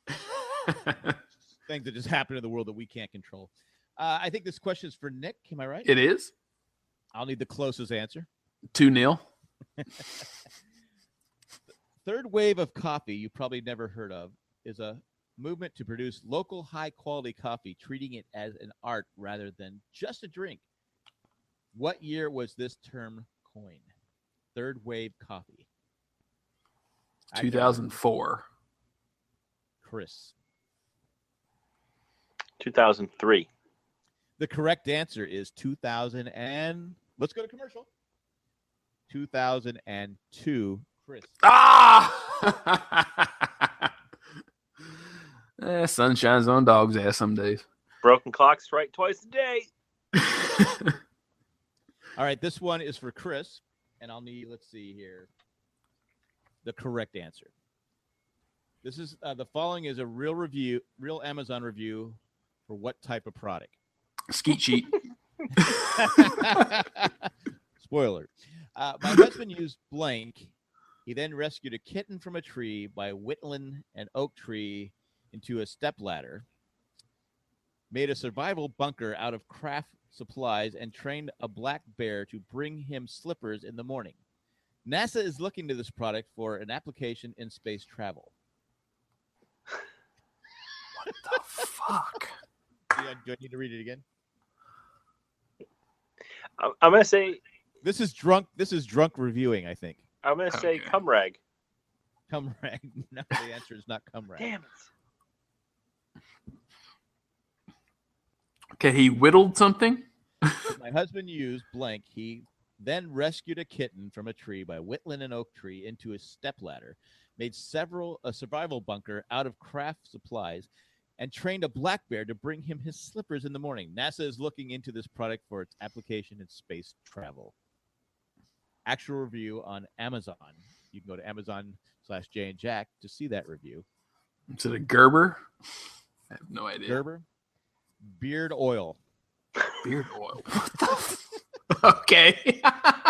Speaker 3: Things that just happen in the world that we can't control. I think this question is for Nick. Am I right?
Speaker 5: It is.
Speaker 3: I'll need the closest answer.
Speaker 5: 2-0.
Speaker 3: Third wave of coffee you probably never heard of is a movement to produce local high-quality coffee, treating it as an art rather than just a drink. What year was this term coined? Third wave coffee. I got
Speaker 5: 2004.
Speaker 3: Chris.
Speaker 6: 2003.
Speaker 3: The correct answer is 2000 and let's go to commercial. 2002, Chris.
Speaker 5: Sun shines on a dog's ass some days.
Speaker 6: Broken clock strike twice a day.
Speaker 3: All right, this one is for Chris, and I'll need, let's see here, the correct answer. This is the following is a real Amazon review for what type of product?
Speaker 5: Skeet sheet.
Speaker 3: Spoiler. My husband used blank. He then rescued a kitten from a tree by whittling an oak tree into a stepladder, made a survival bunker out of craft supplies, and trained a black bear to bring him slippers in the morning. NASA is looking to this product for an application in space travel.
Speaker 5: What the fuck?
Speaker 3: Do I need to read it again?
Speaker 6: I'm gonna say
Speaker 3: This is drunk reviewing, I think.
Speaker 6: I'm gonna say
Speaker 5: Okay.
Speaker 6: Cumrag.
Speaker 3: Cumrag. No, the answer is not Cumrag.
Speaker 6: Damn it.
Speaker 5: Okay, he whittled something.
Speaker 3: My husband used blank. He then rescued a kitten from a tree by whittling an oak tree into a stepladder, made a survival bunker out of craft supplies, and trained a black bear to bring him his slippers in the morning. NASA is looking into this product for its application in space travel. Actual review on Amazon. You can go to Amazon/Jay and Jack to see that review.
Speaker 5: Is it a Gerber? I have no idea.
Speaker 3: Gerber, beard oil.
Speaker 5: Beard oil. What the okay.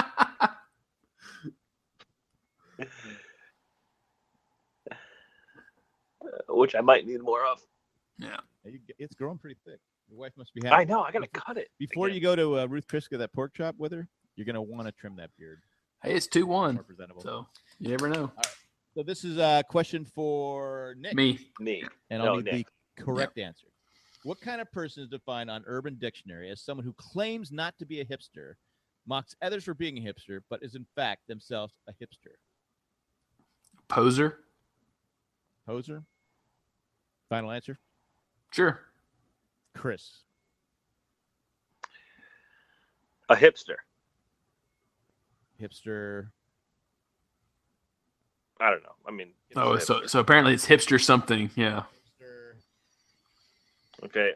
Speaker 6: Which I might need more of.
Speaker 5: Yeah.
Speaker 3: It's growing pretty thick. Your wife must be happy.
Speaker 6: I know. I gotta cut it
Speaker 3: Before
Speaker 6: again.
Speaker 3: you go to Ruth Kriska, that pork chop with her, you're going to want to trim that beard.
Speaker 5: Hey, it's 2-1.
Speaker 3: More presentable.
Speaker 5: So you never know.
Speaker 3: So this is a question for Nick.
Speaker 5: Me.
Speaker 3: And
Speaker 6: No,
Speaker 3: I'll need
Speaker 6: Nick.
Speaker 3: the correct answer. What kind of person is defined on Urban Dictionary as someone who claims not to be a hipster, mocks others for being a hipster, but is in fact themselves a hipster?
Speaker 5: Poser?
Speaker 3: Poser? Final answer?
Speaker 5: Sure.
Speaker 3: Chris.
Speaker 6: A hipster.
Speaker 3: Hipster.
Speaker 6: I don't know. I mean,
Speaker 5: Oh,
Speaker 6: it's a hipster.
Speaker 5: so apparently it's hipster something. Yeah.
Speaker 3: Hipster.
Speaker 6: Okay.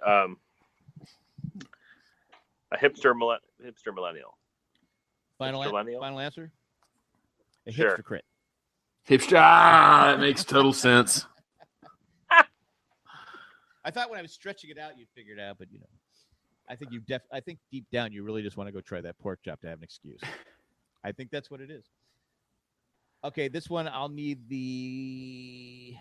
Speaker 6: A hipster millennial.
Speaker 3: Final,
Speaker 6: Hipster-lennial?
Speaker 3: final answer? A
Speaker 6: Sure.
Speaker 3: hipster crit.
Speaker 5: Hipster. Ah, that makes total sense.
Speaker 3: I thought when I was stretching it out, you'd figure it out, but I think I think deep down you really just want to go try that pork chop to have an excuse. I think that's what it is. Okay, this one I'll need the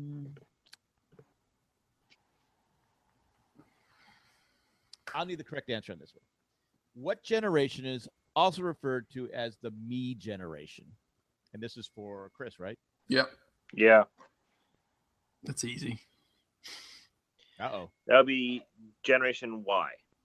Speaker 3: correct answer on this one. What generation is also referred to as the me generation? And this is for Chris, right?
Speaker 5: Yep.
Speaker 6: Yeah.
Speaker 5: That's easy.
Speaker 3: Uh-oh.
Speaker 6: That would be Generation Y.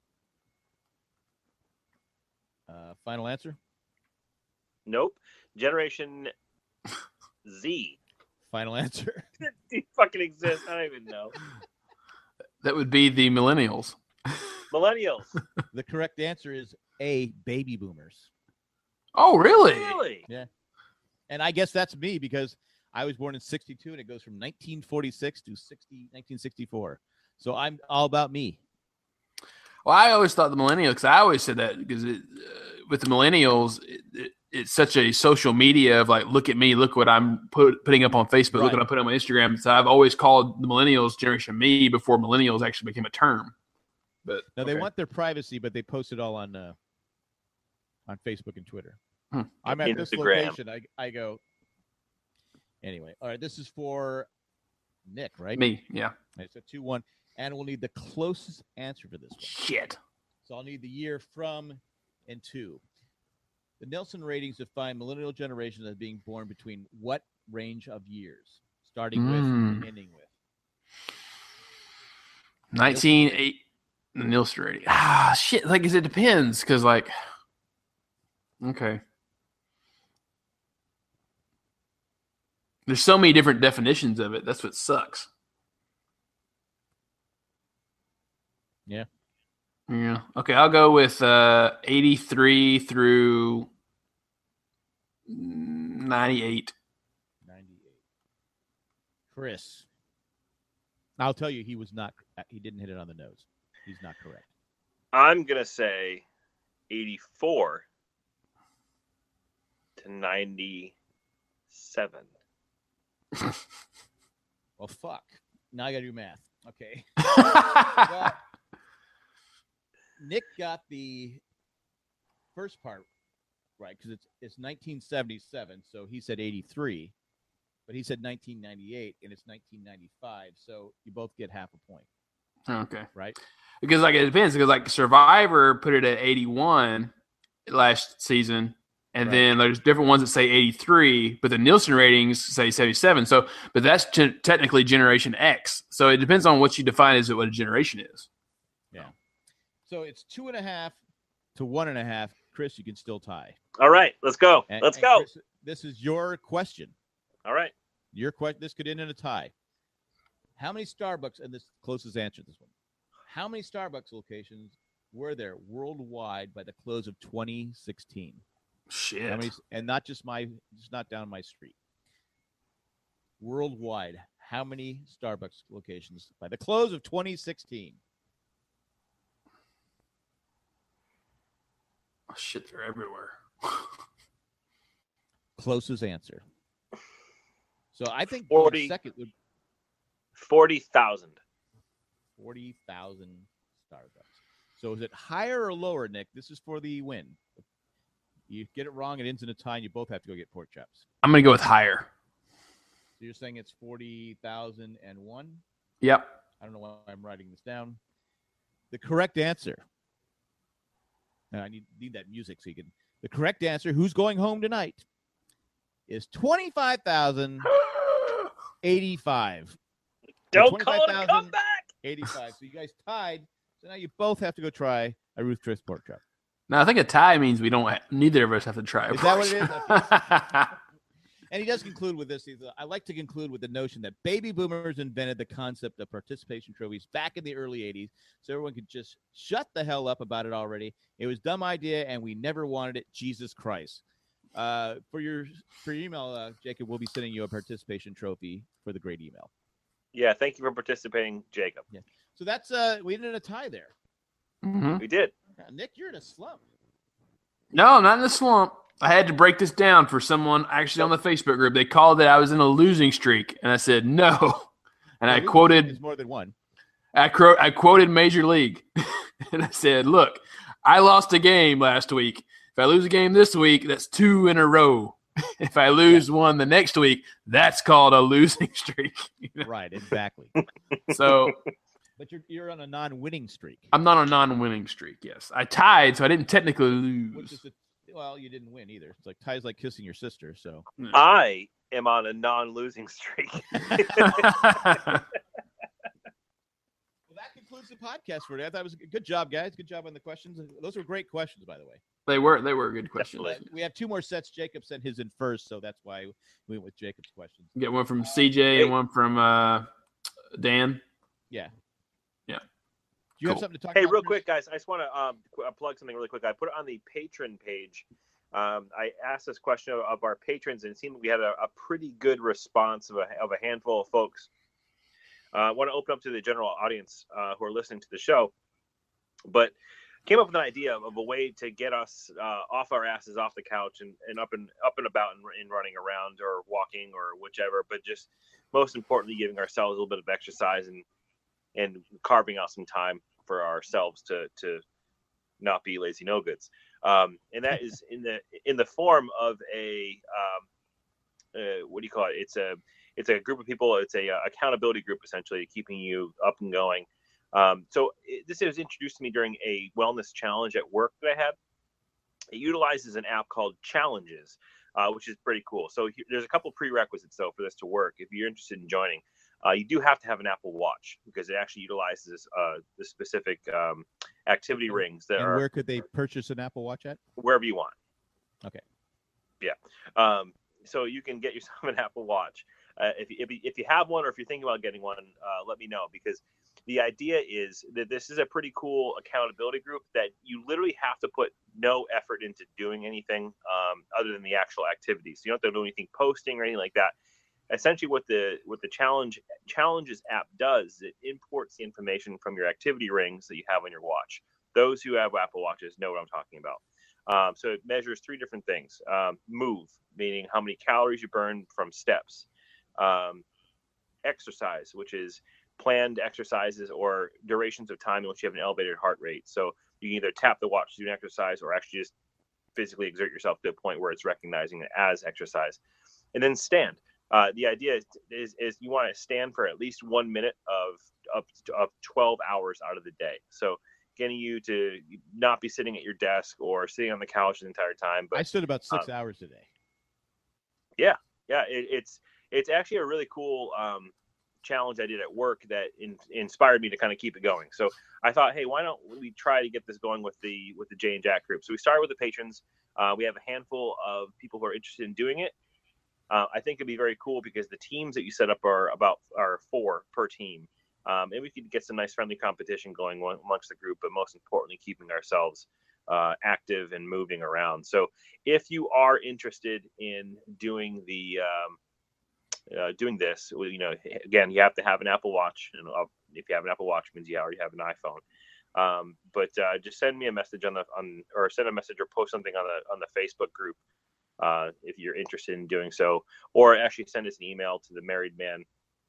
Speaker 3: Final answer?
Speaker 6: Nope. Generation Z.
Speaker 3: Final answer?
Speaker 6: Do you fucking exist? I don't even know.
Speaker 5: That would be the millennials.
Speaker 6: Millennials.
Speaker 3: The correct answer is A, baby boomers.
Speaker 5: Oh, really?
Speaker 6: Really?
Speaker 3: And I guess that's me because I was born in 62 and it goes from 1946 to 1964. So I'm all about me.
Speaker 5: Well, I always thought the millennials, because I always said that because with the millennials, it's such a social media of like, look at me, look what I'm putting up on Facebook, look what I'm putting on my Instagram. So I've always called the millennials Generation Me before millennials actually became a term. But
Speaker 3: Now they want their privacy, but they post it all on Facebook and Twitter. I'm at this
Speaker 6: Instagram.
Speaker 3: location. I go. Anyway, all right. This is for Nick, right?
Speaker 5: Me, yeah.
Speaker 3: It's a 2-1, and we'll need the closest answer for this one.
Speaker 5: Shit.
Speaker 3: So I'll need the year from and to. The Nielsen ratings define millennial generation as being born between what range of years, starting with and ending with?
Speaker 5: 1980. The Nielsen rating. Ah, shit. Like, it depends, because like, okay. There's so many different definitions of it. That's what sucks.
Speaker 3: Yeah.
Speaker 5: Yeah. Okay, I'll go with 83 through 98.
Speaker 3: 98. Chris. I'll tell you, he didn't hit it on the nose. He's not correct.
Speaker 6: I'm going to say 84 to 97.
Speaker 3: Well, fuck. Now I got to do math. Okay.
Speaker 5: Well,
Speaker 3: Well, Nick got the first part right because it's 1977, so he said 83, but he said 1998, and it's 1995, so you both get half a point,
Speaker 5: okay.
Speaker 3: right?
Speaker 5: Because it depends. Because Survivor put it at 81 last season, and
Speaker 3: Right.
Speaker 5: then there's different ones that say 83, but the Nielsen ratings say 77. So, but that's technically Generation X. So it depends on what you define as what a generation is.
Speaker 3: So it's 2.5 to 1.5. Chris, you can still tie.
Speaker 6: All right, let's go.
Speaker 3: And-
Speaker 6: Let's
Speaker 3: and
Speaker 6: go.
Speaker 3: Chris, this is your question.
Speaker 6: All right.
Speaker 3: Your question. This could end in a tie. How many Starbucks? And this closest answer to this one. How many Starbucks locations were there worldwide by the close of 2016?
Speaker 5: Shit.
Speaker 3: How many? And not just not down my street. Worldwide, how many Starbucks locations by the close of 2016?
Speaker 5: Oh, shit, they're everywhere.
Speaker 3: Closest answer. So I think
Speaker 6: 40.
Speaker 3: second would
Speaker 6: 40,000.
Speaker 3: 40,000 Starbucks. So is it higher or lower, Nick? This is for the win. You get it wrong, it ends in a tie, and you both have to go get pork chops.
Speaker 5: I'm going to go with higher.
Speaker 3: So you're saying it's 40,001?
Speaker 5: Yep.
Speaker 3: I don't know why I'm writing this down. The correct answer. And I need that music so you can. The correct answer, who's going home tonight, is 25,085.
Speaker 6: Don't call it a
Speaker 3: 25,000.
Speaker 6: comeback.
Speaker 3: 85. So you guys tied. So now you both have to go try a Ruth Chris pork chop.
Speaker 5: Now, I think a tie means we don't. Neither of us have to try.
Speaker 3: Is that what it is? Okay. And he does conclude with this. I like to conclude with the notion that baby boomers invented the concept of participation trophies back in the early 80s, so everyone could just shut the hell up about it already. It was a dumb idea, and we never wanted it. Jesus Christ. For your email, Jacob, we'll be sending you a participation trophy for the great email.
Speaker 6: Yeah, thank you for participating, Jacob.
Speaker 3: Yeah. So that's we ended a tie there.
Speaker 5: Mm-hmm.
Speaker 6: We did.
Speaker 3: Nick, you're in a slump.
Speaker 5: No, not in the slump. I had to break this down for someone actually on the Facebook group. They called that I was in a losing streak, and I said no. And I quoted
Speaker 3: It's more than one.
Speaker 5: I quoted Major League, and I said, "Look, I lost a game last week. If I lose a game this week, that's 2 in a row. If I lose one the next week, that's called a losing streak." You know?
Speaker 3: Right, exactly.
Speaker 5: So
Speaker 3: But you're on a non-winning streak.
Speaker 5: I'm not on a non-winning streak. Yes, I tied, so I didn't technically
Speaker 3: Which
Speaker 5: lose.
Speaker 3: is well, you didn't win either. It's like ties like kissing your sister. So
Speaker 6: I am on a non-losing streak.
Speaker 3: well, that concludes the podcast for today. I thought it was a good job, guys. Good job on the questions. Those were great questions, by the way.
Speaker 5: They were good questions.
Speaker 6: Definitely.
Speaker 3: We have 2 more sets. Jacob sent his in first, so that's why we went with Jacob's questions.
Speaker 5: Get one from CJ and one from Dan.
Speaker 3: Yeah.
Speaker 5: Yeah.
Speaker 3: Do you have
Speaker 5: Cool.
Speaker 3: something to talk
Speaker 6: Hey,
Speaker 3: about?
Speaker 6: real
Speaker 3: Chris?
Speaker 6: quick, guys, I just want to plug something really quick. I put it on the patron page. I asked this question of our patrons, and it seemed we had a pretty good response of a handful of folks. I want to open up to the general audience who are listening to the show, but came up with an idea of a way to get us off our asses, off the couch, and up and about and running around or walking or whichever, but just most importantly, giving ourselves a little bit of exercise and carving out some time for ourselves to not be lazy no-goods. And that is in the form of a what do you call it? It's a group of people. It's a accountability group, essentially, keeping you up and going. This was introduced to me during a wellness challenge at work that I had. It utilizes an app called Challenges, which is pretty cool. So there's a couple prerequisites, though, for this to work. If you're interested in joining, you do have to have an Apple Watch because it actually utilizes the specific activity rings that
Speaker 3: And
Speaker 6: are
Speaker 3: where could they purchase an Apple Watch at?
Speaker 6: wherever you want.
Speaker 3: Okay.
Speaker 6: Yeah. So you can get yourself an Apple Watch. If you have one or if you're thinking about getting one, let me know, because the idea is that this is a pretty cool accountability group that you literally have to put no effort into doing anything other than the actual activities. So you don't have to do anything posting or anything like that. Essentially, what the Challenges app does is it imports the information from your activity rings that you have on your watch. Those who have Apple Watches know what I'm talking about. So it measures 3 different things: move, meaning how many calories you burn from steps; exercise, which is planned exercises or durations of time in which you have an elevated heart rate. So you can either tap the watch to do an exercise or actually just physically exert yourself to a point where it's recognizing it as exercise. And then stand. The idea is you want to stand for at least 1 minute of 12 hours out of the day. So getting you to not be sitting at your desk or sitting on the couch the entire time. But
Speaker 3: I stood about 6 hours a day.
Speaker 6: Yeah. It's actually a really cool challenge I did at work that inspired me to kind of keep it going. So I thought, hey, why don't we try to get this going with the Jay and Jack group? So we started with the patrons. We have a handful of people who are interested in doing it. I think it'd be very cool because the teams that you set up are 4 per team. And we could get some nice friendly competition going amongst the group, but most importantly, keeping ourselves active and moving around. So if you are interested in doing doing this, again, you have to have an Apple Watch. And if you have an Apple Watch, it means you already have an iPhone. But just send me a message or send a message or post something on the Facebook group if you're interested in doing so, or actually send us an email to the Married Man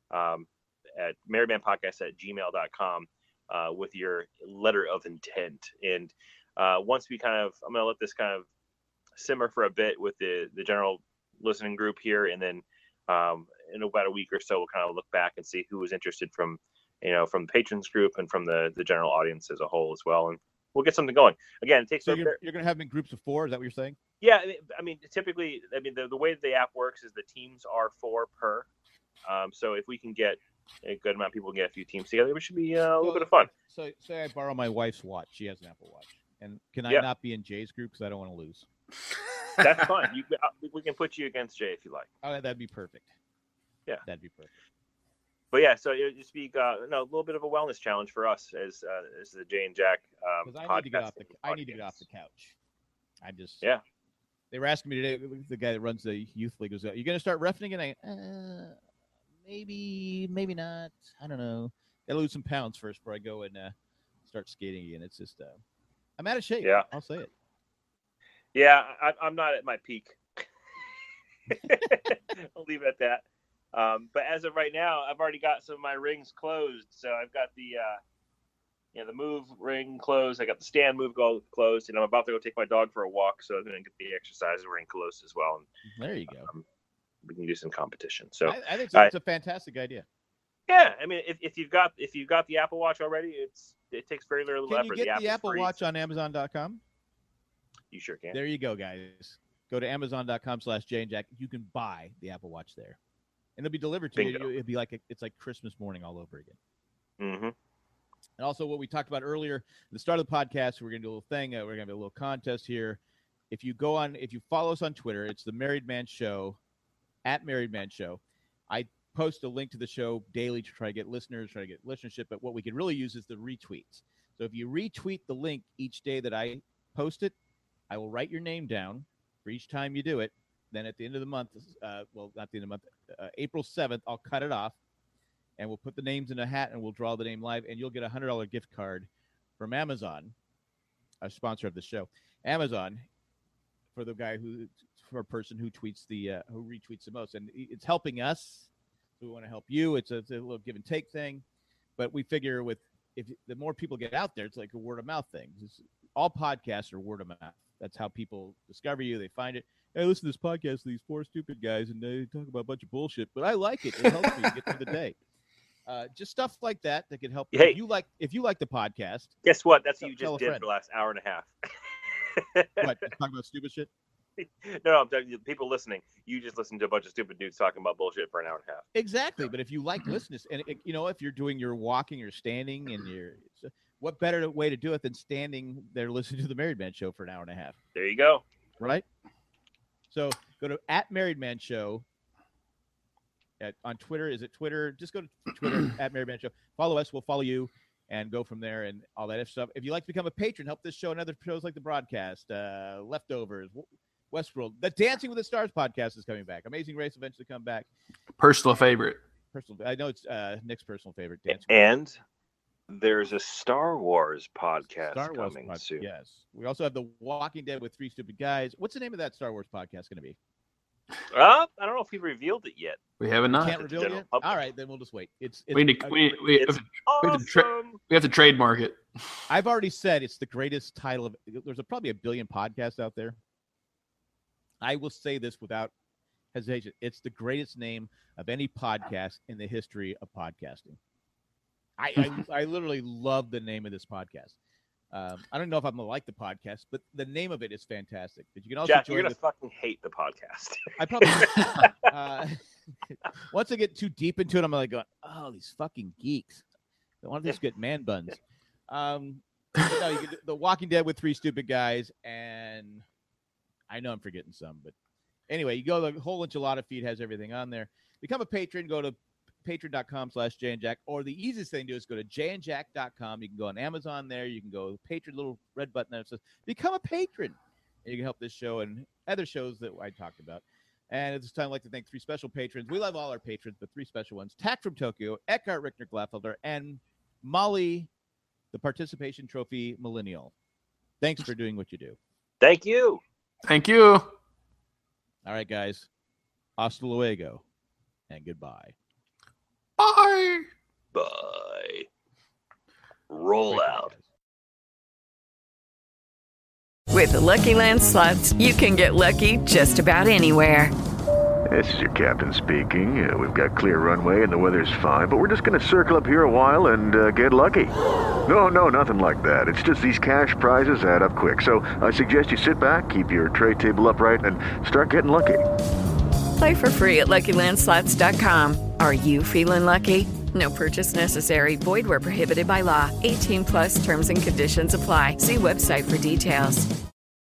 Speaker 6: at marriedmanpodcast@gmail.com with your letter of intent. And once I'm going to let this kind of simmer for a bit with the general listening group here, and then in about a week or so, we'll kind of look back and see who was interested from the patrons group and from the general audience as a whole as well. And we'll get something going. Again, it takes.
Speaker 3: So you're going to have them in groups of 4? Is that what you're saying?
Speaker 6: Yeah, I mean, typically, the way the app works is the teams are 4 per. So if we can get a good amount of people, get a few teams together, it should be a little bit of fun.
Speaker 3: So say I borrow my wife's watch. She has an Apple Watch. And can I not be in Jay's group because I don't want to lose?
Speaker 6: That's fine. We can put you against Jay if you like.
Speaker 3: Oh, that'd be perfect.
Speaker 6: Yeah,
Speaker 3: that'd be perfect.
Speaker 6: But yeah, so it just be a little bit of a wellness challenge for us as the Jay and Jack.
Speaker 3: Because I need to get off the couch.
Speaker 6: Yeah.
Speaker 3: They were asking me today. The guy that runs the youth league was, "Are you going to start roughing it?" And maybe not. I don't know. Got to lose some pounds first before I go and start skating again. It's just I'm out of shape.
Speaker 6: Yeah,
Speaker 3: I'll say it.
Speaker 6: Yeah, I'm not at my peak. I'll leave it at that. But as of right now, I've already got some of my rings closed. So I've got the move ring closed. I got the stand move closed, and I'm about to go take my dog for a walk. So I'm going to get the exercise ring closed as well. And
Speaker 3: there you go.
Speaker 6: We can do some competition. So
Speaker 3: I think it's a fantastic idea.
Speaker 6: Yeah, I mean, if you've got the Apple Watch already, it takes very little effort.
Speaker 3: Can you get the Apple Watch on Amazon.com?
Speaker 6: You sure can.
Speaker 3: There you go, guys. Go to Amazon.com/Jay and Jack. You can buy the Apple Watch there, and it'll be delivered to you. It'll be it's like Christmas morning all over again.
Speaker 6: Mm-hmm.
Speaker 3: And also, what we talked about earlier at the start of the podcast, we're going to do a little thing. We're going to do a little contest here. If you follow us on Twitter, it's the Married Man Show, @MarriedManShow. I post a link to the show daily to try to get listeners, try to get listenership. But what we could really use is the retweets. So if you retweet the link each day that I post it, I will write your name down for each time you do it. Then at the end of the month, not the end of the month, April 7th, I'll cut it off, and we'll put the names in a hat, and we'll draw the name live, and you'll get a $100 gift card from Amazon, a sponsor of the show. Amazon, for a person who tweets who retweets the most, and it's helping us. So we want to help you. It's a little give and take thing, but we figure the more people get out there, it's like a word of mouth thing. All podcasts are word of mouth. That's how people discover you. They find it. Hey, listen to this podcast, these 4 stupid guys, and they talk about a bunch of bullshit, but I like it. It helps me get through the day. Just stuff like that can help.
Speaker 6: Hey,
Speaker 3: if you like the podcast,
Speaker 6: guess what? That's what you just did for the last hour and a half.
Speaker 3: What? Talking about stupid shit?
Speaker 6: No, I'm talking to people listening. You just listened to a bunch of stupid dudes talking about bullshit for an hour and a half.
Speaker 3: Exactly. But if you like listening, and if you're doing your walking or standing, what better way to do it than standing there listening to the Married Man Show for an hour and a half?
Speaker 6: There you go.
Speaker 3: Right? So go to @MarriedManShow on Twitter. Is it Twitter? Just go to Twitter at Mary Bennett Show. Follow us. We'll follow you and go from there and all that stuff. If you'd like to become a patron, help this show and other shows like The Broadcast, Leftovers, Westworld. The Dancing with the Stars podcast is coming back. Amazing Race eventually come back.
Speaker 5: Personal favorite.
Speaker 3: I know it's Nick's personal favorite. Dancing.
Speaker 6: And there's a Star Wars podcast coming soon.
Speaker 3: Yes. We also have The Walking Dead with Three Stupid Guys. What's the name of that Star Wars podcast going to be?
Speaker 6: I don't know if we've revealed it yet.
Speaker 5: We haven't not.
Speaker 3: Can't reveal it yet? All right, then we'll just wait.
Speaker 5: We have to trademark it.
Speaker 3: I've already said it's the greatest title of. There's probably a billion podcasts out there. I will say this without hesitation. It's the greatest name of any podcast in the history of podcasting. I literally love the name of this podcast. I don't know if I'm gonna like the podcast, but the name of it is fantastic. But you can also
Speaker 6: Jack, you're gonna fucking hate the podcast.
Speaker 3: I probably once I get too deep into it, I'm like going, "Oh, these fucking geeks! Why don't they just get man buns?" No, you can do The Walking Dead with Three Stupid Guys, and I know I'm forgetting some, but anyway, you go to the whole enchilada feed has everything on there. Become a patron. Go to patreon.com/JayandJack, or the easiest thing to do is go to jayandjack.com. You can go on Amazon there. You can go patron, little red button that says become a patron. And you can help this show and other shows that I talked about. And at this time, I'd like to thank three special patrons. We love all our patrons, but three special ones. Tack from Tokyo, Eckhart Richter Glaffelder, and Molly, the Participation Trophy Millennial. Thanks for doing what you do.
Speaker 6: Thank you.
Speaker 5: Thank you.
Speaker 3: All right, guys. Hasta luego, and goodbye.
Speaker 5: Bye.
Speaker 6: Bye. Roll out.
Speaker 7: With the Lucky Land Slots, you can get lucky just about anywhere.
Speaker 8: This is your captain speaking. We've got clear runway and the weather's fine, but we're just going to circle up here a while and get lucky. No, nothing like that. It's just these cash prizes add up quick. So I suggest you sit back, keep your tray table upright, and start getting lucky.
Speaker 7: Play for free at LuckyLandSlots.com. Are you feeling lucky? No purchase necessary. Void where prohibited by law. 18+ terms and conditions apply. See website for details.